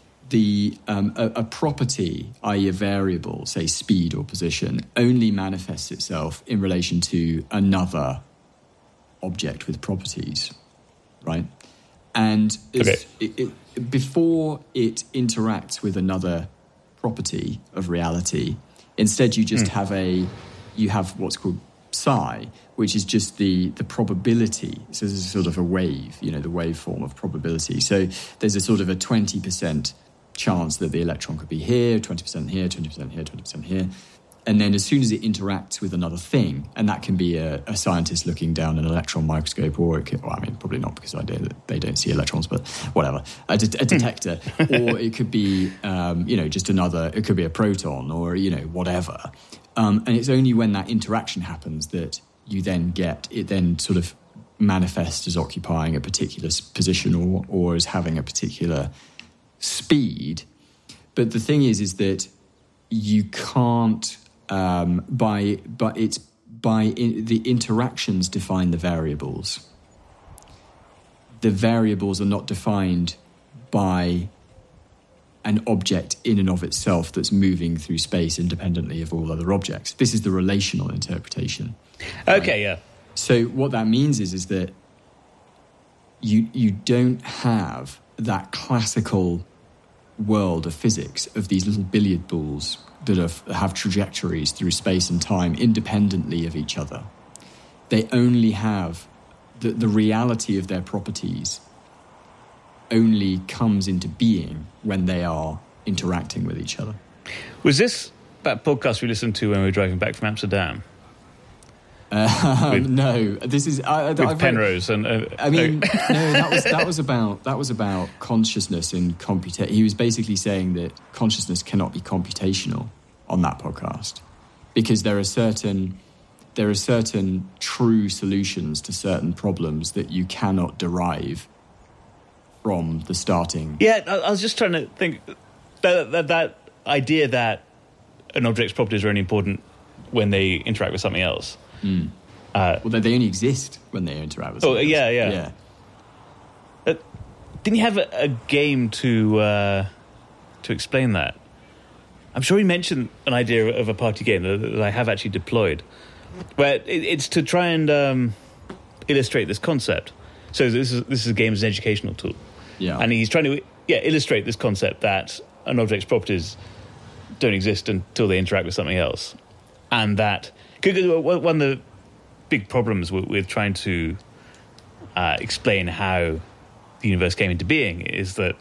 a property, i.e. a variable, say speed or position, only manifests itself in relation to another object with properties, right? And before it interacts with another property of reality, instead you just have what's called psi, which is just the probability. So this is sort of a wave, the waveform of probability. So there's a sort of a 20% chance that the electron could be here, 20% here, 20% here, 20% here. And then as soon as it interacts with another thing, and that can be a scientist looking down an electron microscope, or it could, probably not, because they don't see electrons, but whatever, a detector, or it could be, just another, it could be a proton, or, whatever. And it's only when that interaction happens that you then get, it then sort of manifests as occupying a particular position or as having a particular speed. But the thing is that you can't, the interactions define the variables. The variables are not defined by an object in and of itself that's moving through space independently of all other objects. This is the relational interpretation. Okay, yeah. So what that means is that you don't have that classical world of physics of these little billiard balls that have trajectories through space and time independently of each other. They only have the reality of their properties only comes into being when they are interacting with each other. Was this that podcast we listened to when we were driving back from Amsterdam? No, this is with Penrose and. I mean, no, that was about consciousness and computation. He was basically saying that consciousness cannot be computational on that podcast because there are certain true solutions to certain problems that you cannot derive from the starting. Yeah, I was just trying to think that idea that an object's properties are only important when they interact with something else. Mm. Well, they only exist when they interact with something else. Yeah. Didn't you have a game to explain that? I'm sure he mentioned an idea of a party game that I have actually deployed, where it's to try and illustrate this concept. So this is a game as an educational tool. Yeah. And he's trying to illustrate this concept that an object's properties don't exist until they interact with something else. And that... One of the big problems with trying to explain how the universe came into being is that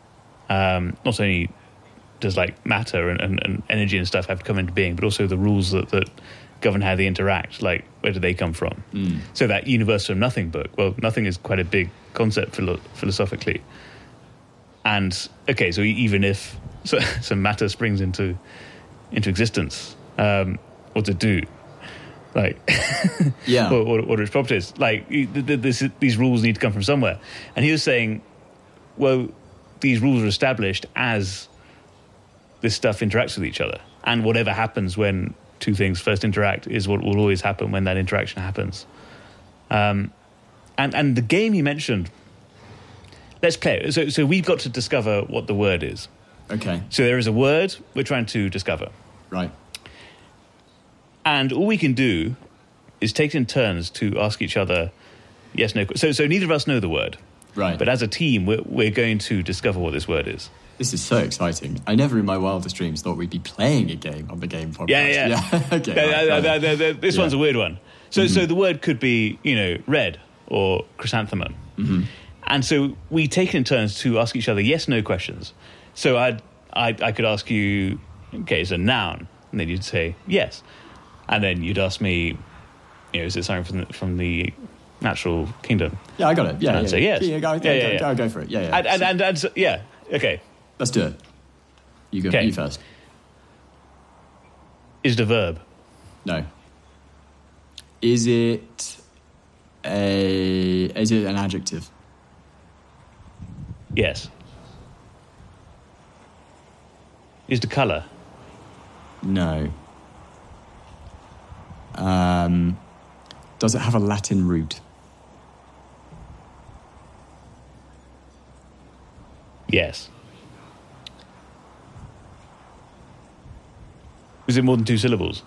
not only does like matter and energy and stuff have to come into being, but also the rules that govern how they interact, like where do they come from? Mm. So that universe from nothing book, well, nothing is quite a big concept philosophically. And, okay, so even if some matter springs into existence, what to do? Like, yeah, what are its properties? Like, these rules need to come from somewhere. And he was saying, well, these rules are established as this stuff interacts with each other. And whatever happens when two things first interact is what will always happen when that interaction happens. And the game he mentioned, let's play it. So we've got to discover what the word is. Okay. So there is a word we're trying to discover. Right. And all we can do is take it in turns to ask each other yes, no. So neither of us know the word. Right. But as a team, we're going to discover what this word is. This is so exciting. I never in my wildest dreams thought we'd be playing a game on the Game Podcast. Yeah. Okay. This one's a weird one. So the word could be, red or chrysanthemum. Mm-hmm. And so we take it in turns to ask each other yes, no questions. So I could ask you, okay, it's a noun. And then you'd say yes. And then you'd ask me, is it something from the natural kingdom? Yeah, I got it. Yeah, and I'd say yes. Go for it. Yeah. And so, yeah, okay. Let's do it. You go. Okay. You first. Is it a verb? No. Is it an adjective? Yes. Is it a colour? No. Does it have a Latin root? Yes. Is it more than 2 syllables?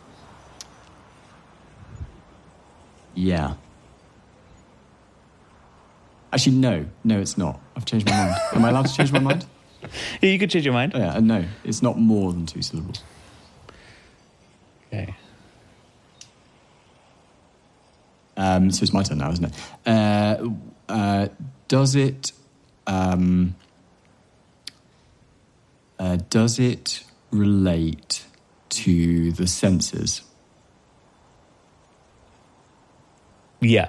Yeah. Actually, no. No, it's not. I've changed my mind. Am I allowed to change my mind? Yeah, you could change your mind. Oh, yeah, no. It's not more than 2 syllables. Okay. So it's my turn now, isn't it? Does it relate to the senses? Yeah.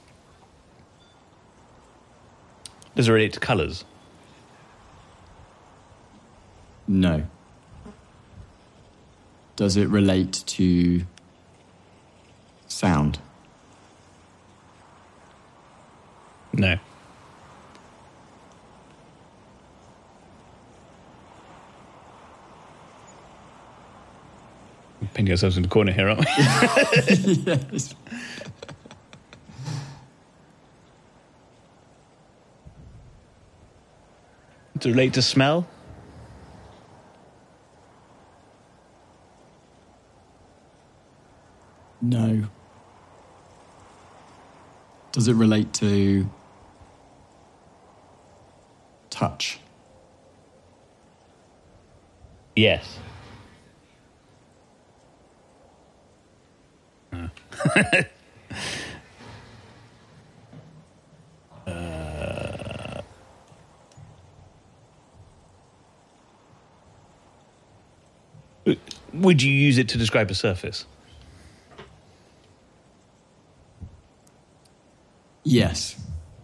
Does it relate to colours? No. Does it relate to sound? No. We're pinning ourselves in the corner here, aren't we? Yes. Does it relate to smell? No. Does it relate to touch? Yes. Would you use it to describe a surface? Yes.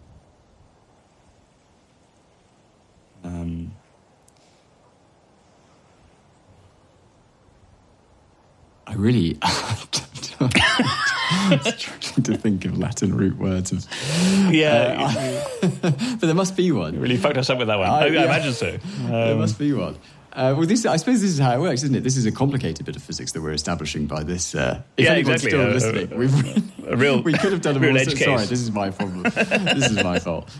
I really I'm struggling to think of Latin root words. But there must be one. You really fucked us up with that one. I imagine so. There must be one. Well, I suppose this is how it works, isn't it? This is a complicated bit of physics that we're establishing by this. If anyone's exactly. still listening, we could have done a real more. edge case. Sorry, this is my problem. This is my fault.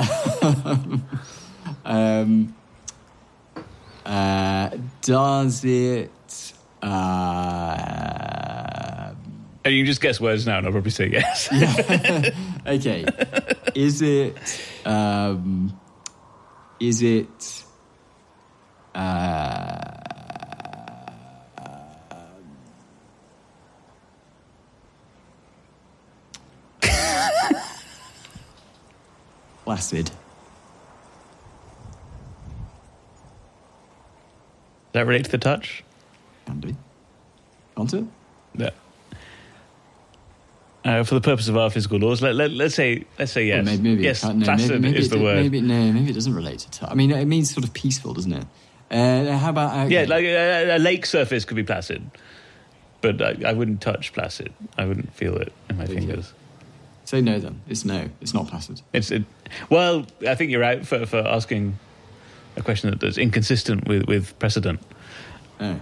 Does it? And you can just guess words now, and I'll probably say yes. Yeah. Okay. Is it? Is it? Placid. Does that relate to the touch? Can do. Can't it? Yeah. For the purpose of our physical laws, let's say yes. Well, maybe yes, no, placid maybe is the word. Maybe it doesn't relate to touch. I mean, it means sort of peaceful, doesn't it? How about... Okay. Yeah, like a lake surface could be placid, but I wouldn't touch placid. I wouldn't feel it in my fingers. Say no then. It's no. It's not placid. Well, I think you're right for asking a question that's inconsistent with precedent. Oh.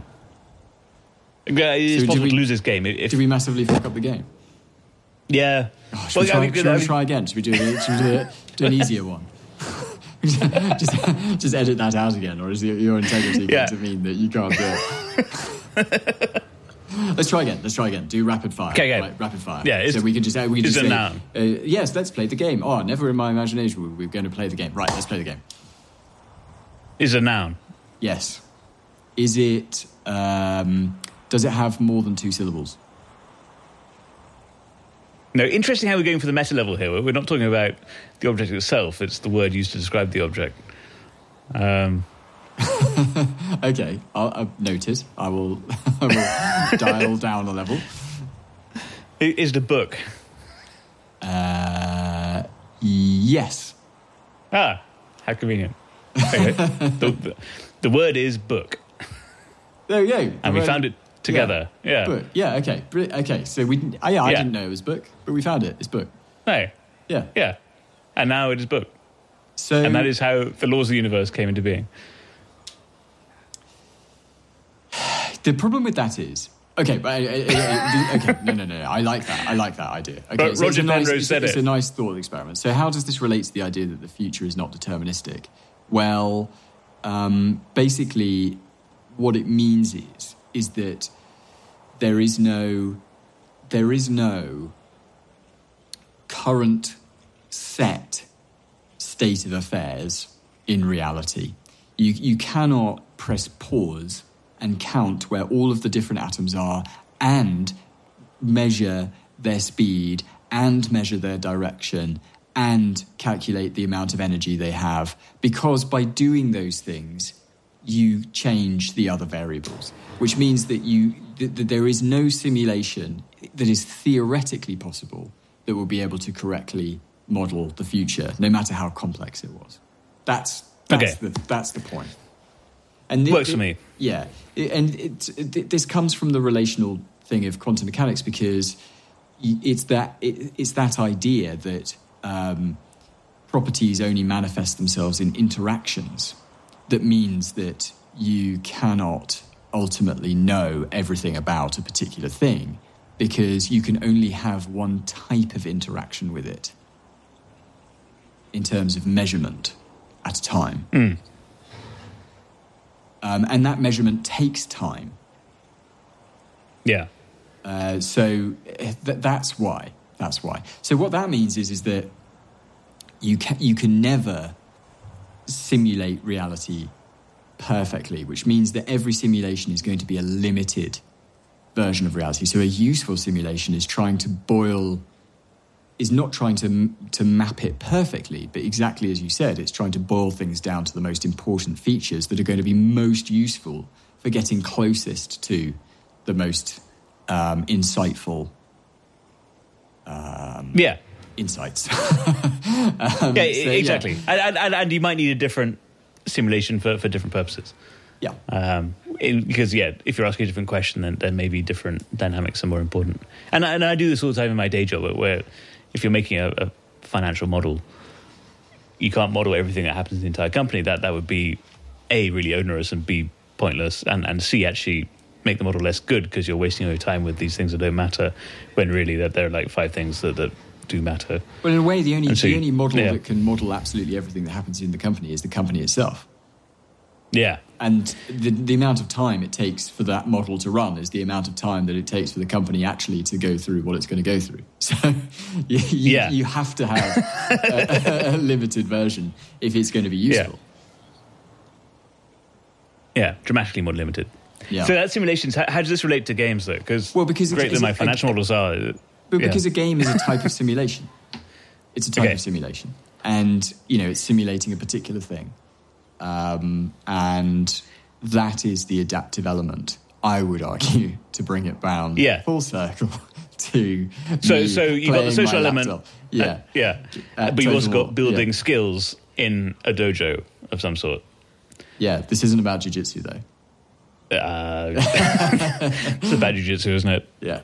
It's possible to lose this game. Did we massively fuck up the game? Yeah. Oh, should we try again? Should we do an easier one? just edit that out again, or is your integrity going to mean that you can't do it? Let's try again. Do rapid fire. Okay. Right, rapid fire. Yeah. So we can just it's a say, noun. Yes, let's play the game. Oh, never in my imagination we're going to play the game. Right, let's play the game. Is a noun. Yes. Is it? Does it have more than 2 syllables? No, interesting how we're going for the meta level here. We're not talking about the object itself. It's the word used to describe the object. Okay, I'll noted. I will dial down a level. Is the book? Yes. Ah, how convenient. Okay. the word is book. There we go. And we found it together. Yeah. Book. Yeah, okay. Okay, so I didn't know it was book, but we found it. It's book. Hey. Yeah. Yeah. And now it is book. So, and that is how the laws of the universe came into being. The problem with that is... Okay, but no. I like that idea. Okay, but Roger Penrose said it's a nice thought experiment. So how does this relate to the idea that the future is not deterministic? Well, basically, what it means is that there is no current set state of affairs in reality. You cannot press pause and count where all of the different atoms are and measure their speed and measure their direction and calculate the amount of energy they have, because by doing those things, you change the other variables, which means that that there is no simulation that is theoretically possible that will be able to correctly model the future, no matter how complex it was. That's the point. And works for me. Yeah, this comes from the relational thing of quantum mechanics, because it's that idea that properties only manifest themselves in interactions. That means that you cannot ultimately know everything about a particular thing, because you can only have one type of interaction with it in terms of measurement at a time. Mm. And that measurement takes time. Yeah. That's why. That's why. So what that means is that you can never simulate reality perfectly, which means that every simulation is going to be a limited version of reality. So a useful simulation is not trying to map it perfectly, but exactly as you said, it's trying to boil things down to the most important features that are going to be most useful for getting closest to the most insightful insights. Exactly. Yeah. And you might need a different simulation for different purposes. Yeah. Because, if you're asking a different question, then maybe different dynamics are more important. And I do this all the time in my day job, where if you're making a financial model, you can't model everything that happens in the entire company. That would be, A, really onerous, and B, pointless, and C, actually make the model less good because you're wasting your time with these things that don't matter, when really that there are like 5 things that do matter. Well, in a way, the only model that can model absolutely everything that happens in the company is the company itself. Yeah. And the amount of time it takes for that model to run is the amount of time that it takes for the company actually to go through what it's going to go through. So you have to have a limited version if it's going to be useful. Yeah, dramatically more limited. Yeah. So that simulations, how does this relate to games, though? Because great that my financial models are... But because a game is a type of simulation. It's a type of simulation. And, it's simulating a particular thing. And that is the adaptive element, I would argue, to bring it round full circle to So you've got the social element. But you've also got building skills in a dojo of some sort. Yeah, this isn't about jiu-jitsu, though. It's about jiu-jitsu, isn't it? Yeah.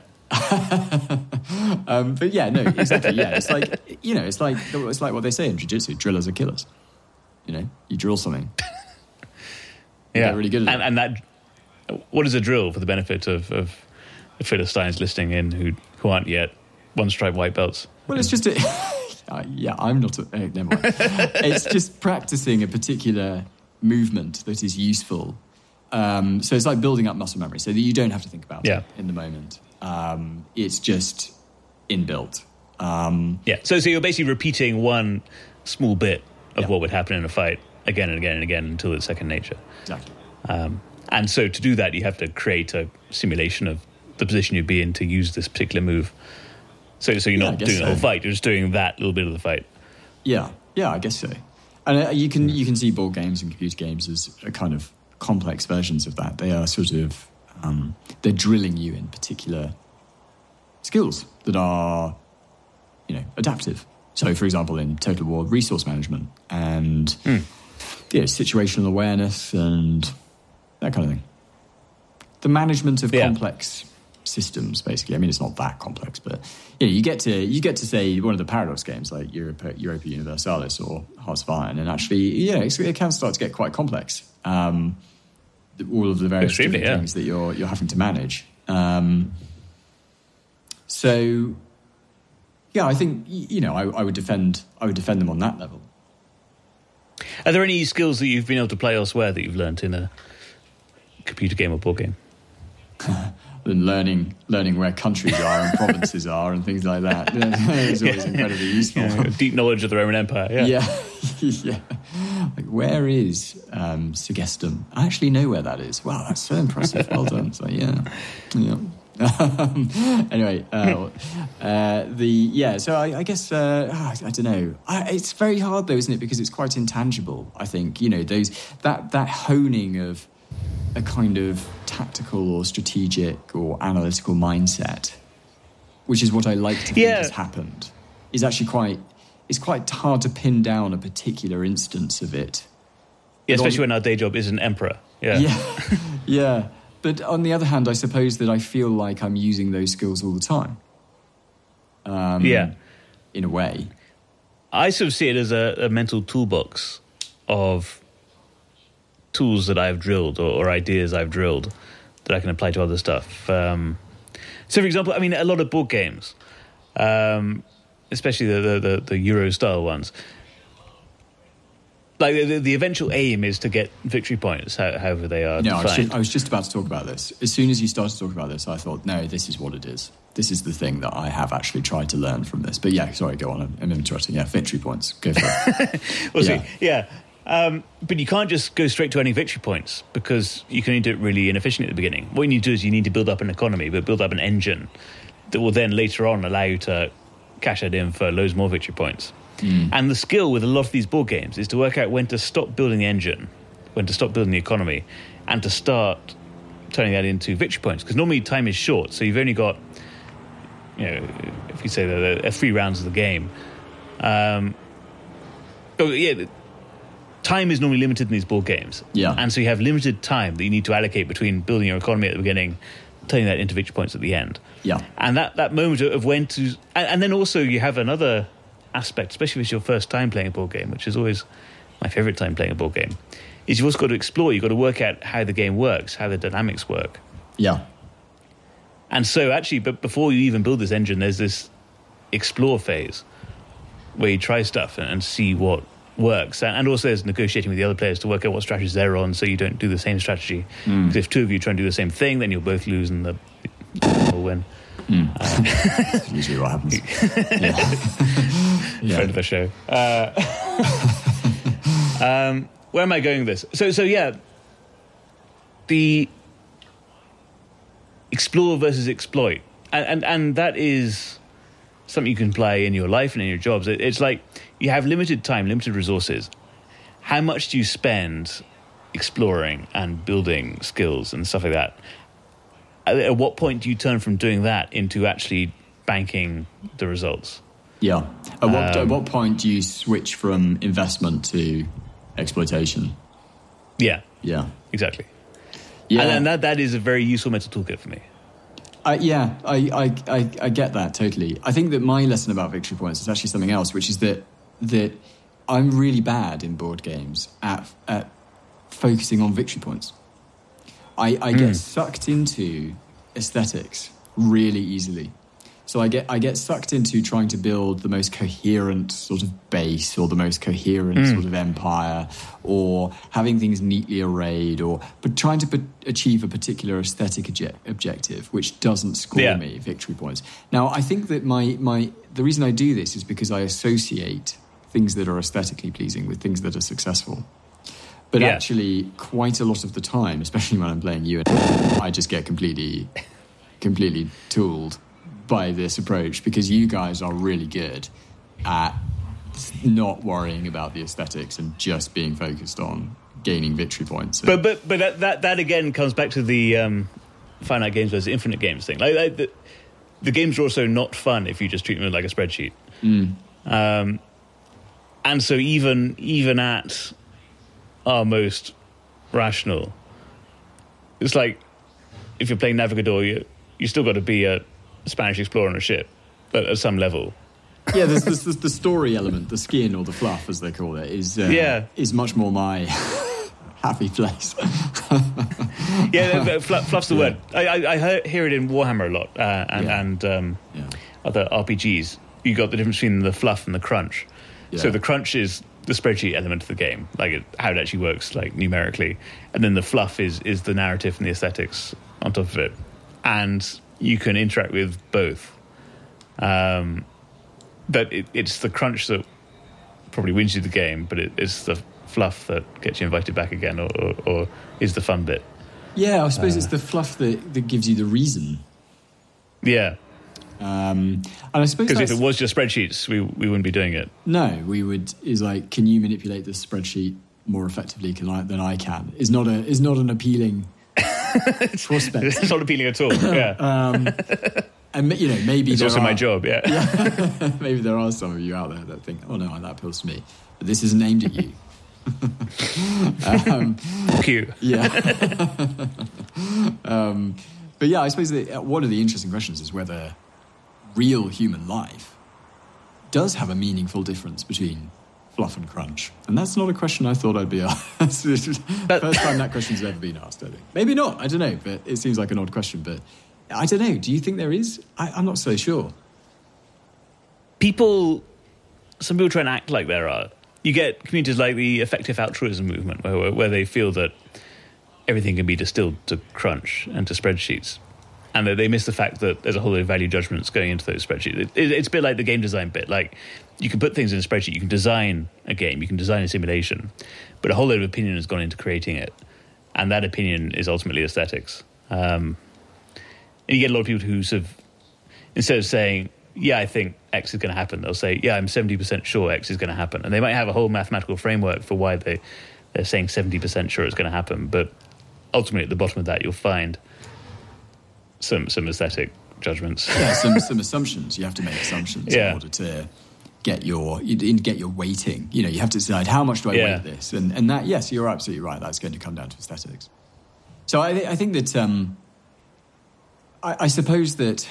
But exactly. Yeah, it's like it's like what they say in jiu-jitsu: drillers are killers. You drill something. You get really good at it. And that, what is a drill for the benefit of the Philistines listening in who aren't yet one-stripe white belts? Well, it's just I'm not. Never mind. It's just practicing a particular movement that is useful. So it's like building up muscle memory, so that you don't have to think about it in the moment. It's just inbuilt. So you're basically repeating one small bit of what would happen in a fight again and again and again until it's second nature. Exactly. And so to do that, you have to create a simulation of the position you'd be in to use this particular move. So you're not doing the whole fight; you're just doing that little bit of the fight. Yeah, I guess so. And you can see board games and computer games as a kind of complex versions of that. They are sort of they're drilling you in particular skills that are adaptive. So, for example, in Total War, resource management and situational awareness and that kind of thing. The management of complex systems, basically. I mean, it's not that complex, but you get to say one of the Paradox games like Europa Universalis or Hearts of Iron, and actually, it can start to get quite complex. All of the various different things that you're having to manage. I think I would defend them on that level. Are there any skills that you've been able to play elsewhere that you've learnt in a computer game or board game? And learning where countries are and provinces are and things like that. It's always incredibly useful. Deep knowledge of the Roman Empire. Yeah. Like, where is Segestum? I actually know where that is. Wow, that's so impressive. Well done. So anyway, so I guess I don't know. It's very hard though, isn't it? Because it's quite intangible. I think that honing of a kind of tactical or strategic or analytical mindset, which is what I like to think has happened, is actually quite hard to pin down a particular instance of it. Yeah, especially when our day job is an emperor. Yeah. But on the other hand, I suppose that I feel like I'm using those skills all the time. In a way. I sort of see it as a mental toolbox of tools that I've drilled or ideas I've drilled that I can apply to other stuff. So, for example, I mean, a lot of board games, especially the Euro-style ones, Like the eventual aim is to get victory points, however they are defined. I was just about to talk about this. As soon as you started talking about this, I thought, no, this is what it is. This is the thing that I have actually tried to learn from this. But yeah, sorry, go on. I'm interrupting. Yeah, victory points. Go for it. We'll see. Yeah. But you can't just go straight to earning victory points because you can only do it really inefficiently at the beginning. What you need to do is you need to build up an economy, but build up an engine that will then later on allow you to cash it in for loads more victory points. And the skill with a lot of these board games is to work out when to stop building the engine, when to stop building the economy, and to start turning that into victory points. Because normally time is short, so you've only got, if you say there are 3 rounds of the game. Time is normally limited in these board games. Yeah. And so you have limited time that you need to allocate between building your economy at the beginning, turning that into victory points at the end. Yeah. And that moment of when to... And then also you have another aspect, especially if it's your first time playing a board game, which is always my favourite time playing a board game, is you've also got to explore. You've got to work out how the game works, how the dynamics work. Yeah. And so actually, but before you even build this engine, there's this explore phase where you try stuff and see what works. And also there's negotiating with the other players to work out what strategies they're on so you don't do the same strategy. Because if 2 of you try and do the same thing, then you'll both lose and the will win. Usually what happens. Friend of the show. Where am I going with this? So yeah, the explore versus exploit, and that is something you can play in your life and in your jobs. It's like you have limited time, limited resources. How much do you spend exploring and building skills and stuff like that? At what point do you turn from doing that into actually banking the results? Yeah. At what point do you switch from investment to exploitation? Yeah. Yeah. Exactly. Yeah. And that is a very useful mental toolkit for me. I get that totally. I think that my lesson about victory points is actually something else, which is that I'm really bad in board games at focusing on victory points. I get sucked into aesthetics really easily. So I get sucked into trying to build the most coherent sort of base or the most coherent sort of empire, or having things neatly arrayed, but trying to achieve a particular aesthetic objective, which doesn't score me victory points. Now, I think that the reason I do this is because I associate things that are aesthetically pleasing with things that are successful. But actually, quite a lot of the time, especially when I'm playing you, I just get completely tooled by this approach, because you guys are really good at not worrying about the aesthetics and just being focused on gaining victory points. But that again comes back to the finite games versus infinite games thing. Like the games are also not fun if you just treat them like a spreadsheet. And so even at our most rational, it's like if you're playing Navigador, you still got to be a Spanish explorer on a ship, but at some level. Yeah, there's the story element, the skin or the fluff, as they call it, is much more my happy place. Fluff's the word. I hear it in Warhammer a lot, and other RPGs. You got the difference between the fluff and the crunch. Yeah. So the crunch is the spreadsheet element of the game, like how it actually works, like numerically, and then the fluff is the narrative and the aesthetics on top of it, and you can interact with both. But it's the crunch that probably wins you the game, but it's the fluff that gets you invited back again, or is the fun bit. Yeah, I suppose it's the fluff that gives you the reason. Yeah. And I suppose because if it was just spreadsheets, we wouldn't be doing it. No, we would. Is like, can you manipulate this spreadsheet more effectively than I can? Is not an appealing prospect. It's not appealing at all. Yeah. And maybe it's also my job. Yeah. Maybe there are some of you out there that think, oh no, that appeals to me, but this isn't aimed at you. Cute. Yeah. But yeah, I suppose that one of the interesting questions is whether real human life does have a meaningful difference between fluff and crunch. And that's not a question I thought I'd be asked. First time that question's ever been asked, I think. Maybe not, I don't know, but it seems like an odd question. But I don't know, do you think there is? I'm not so sure. Some people try and act like there are. you get communities like the effective altruism movement, where they feel that everything can be distilled to crunch and to spreadsheets, and that they miss the fact that there's a whole lot of value judgments going into those spreadsheets. It's a bit like the game design bit. Like, you can put things in a spreadsheet, you can design a game, you can design a simulation, but a whole lot of opinion has gone into creating it, and that opinion is ultimately aesthetics. And you get a lot of people who sort of, instead of saying, yeah, I think X is going to happen, they'll say, yeah, I'm 70% sure X is going to happen. And they might have a whole mathematical framework for why they're saying 70% sure it's going to happen. But ultimately, at the bottom of that, you'll find some aesthetic judgments. Yeah, some assumptions. You have to make assumptions in order to get your weighting. You know, you have to decide, how much do I weight this? And that, yes, you're absolutely right. That's going to come down to aesthetics. So I think that I suppose that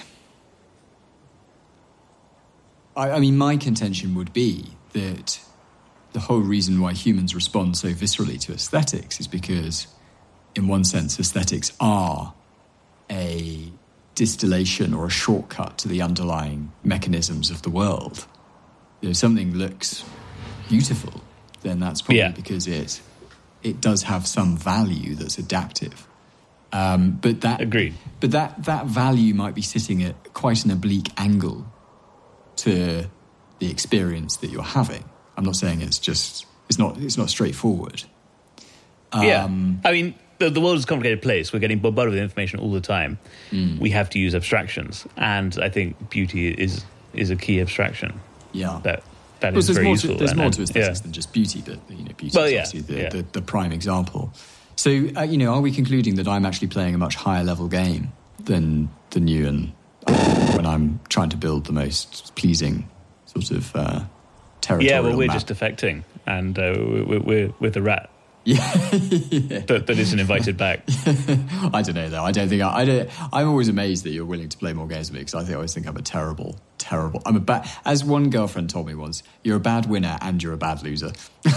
I mean, my contention would be that the whole reason why humans respond so viscerally to aesthetics is because, in one sense, aesthetics are a distillation or a shortcut to the underlying mechanisms of the world. If something looks beautiful, then that's probably because it does have some value that's adaptive. But that agreed. But that value might be sitting at quite an oblique angle to the experience that you're having. I'm not saying it's not straightforward. I mean, the world is a complicated place. We're getting bombarded with information all the time. We have to use abstractions, and I think beauty is a key abstraction. Yeah, that is very useful. There's more to aesthetics than just beauty, but beauty is obviously the prime example. So are we concluding that I'm actually playing a much higher level game than you, and when I'm trying to build the most pleasing sort of territorial Yeah, well, we're map? just affecting, and we're the rat. Yeah. that isn't invited back. I don't know though. I don't think I'm always amazed that you're willing to play more games with me, because I always think I'm a terrible. As one girlfriend told me once, you're a bad winner and you're a bad loser.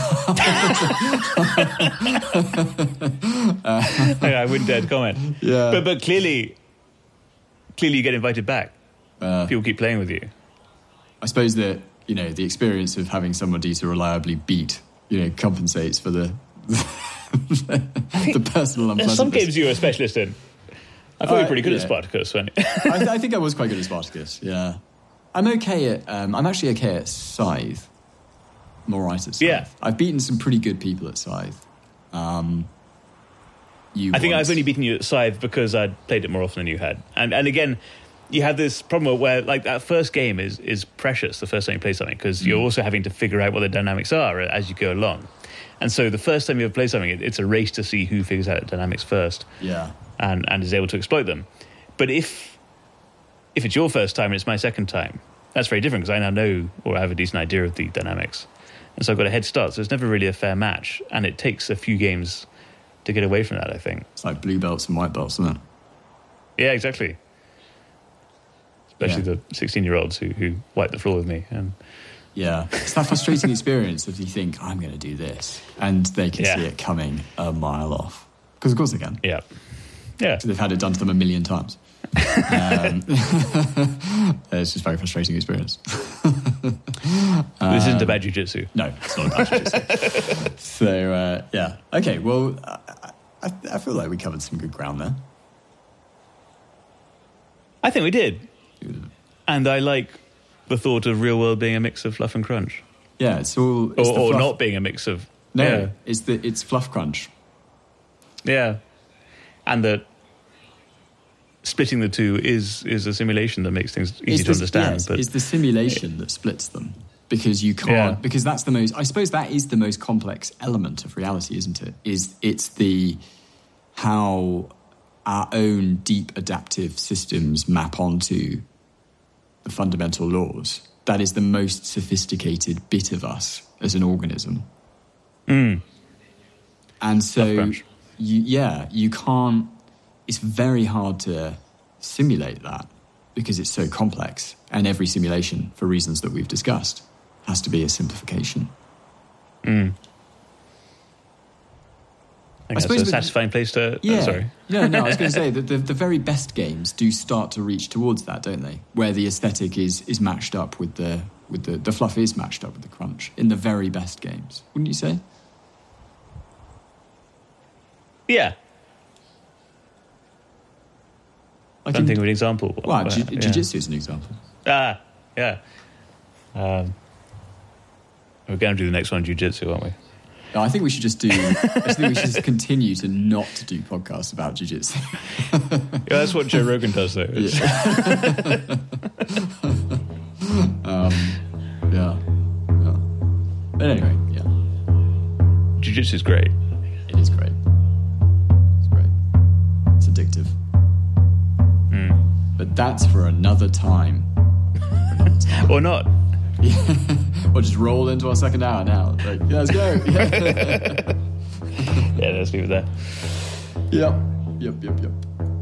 I wouldn't dare to comment. Yeah. But clearly you get invited back. People keep playing with you. I suppose that the experience of having somebody to reliably beat compensates for the personal unpleasantness. Some games you're a specialist in. I thought you were pretty good at Spartacus, weren't you? I think I was quite good at Spartacus, yeah. I'm actually okay at Scythe. I'm all right at Scythe. Yeah. I've beaten some pretty good people at Scythe. I think I've only beaten you at Scythe because I'd played it more often than you had. And again, you have this problem where like that first game is precious, the first time you play something, because you're also having to figure out what the dynamics are as you go along. And so the first time you ever play something, it's a race to see who figures out the dynamics first. Yeah. And is able to exploit them. But if it's your first time and it's my second time, that's very different, because I now know or have a decent idea of the dynamics. And so I've got a head start. So it's never really a fair match. And it takes a few games to get away from that, I think. It's like blue belts and white belts, isn't it? Yeah, exactly. Especially the 16-year-olds who wipe the floor with me. And yeah, it's that frustrating experience if you think, I'm going to do this, and they can see it coming a mile off. Because of course they can. Yeah. Yeah. So they've had it done to them 1,000,000 times. It's just a very frustrating experience. This isn't about jiu-jitsu. No, it's not about jiu-jitsu. So, yeah. Okay, well, I feel like we covered some good ground there. I think we did. And I like the thought of real world being a mix of fluff and crunch. Yeah, it's all... Or not being a mix of... No, it's fluff crunch. Yeah. And that splitting the two is a simulation that makes things easy to understand. Yes, but it's the simulation that splits them. Because you can't... Yeah. Because that's the most... I suppose that is the most complex element of reality, isn't it? It's the... How our own deep adaptive systems map onto the fundamental laws. That is the most sophisticated bit of us as an organism. And so, you can't... It's very hard to simulate that because it's so complex. And every simulation, for reasons that we've discussed, has to be a simplification. I suppose that's a satisfying place to... Yeah. Sorry. No, I was going to say that the very best games do start to reach towards that, don't they? Where the aesthetic is matched up with the with the fluff is matched up with the crunch in the very best games, wouldn't you say? Yeah. I don't think of an example. Well, jiu-jitsu is an example. Yeah. We're going to do the next one, jiu-jitsu, aren't we? No, I think we should just do. I think we should just continue to not do podcasts about jiu-jitsu. Yeah, that's what Joe Rogan does, though. Yeah. But anyway, yeah. Jiu-jitsu is great. It is great. It's great. It's addictive. But that's for another time. Or not. Or just roll into our second hour now. Like, yeah, let's go. Yeah, let's leave it there. Yep.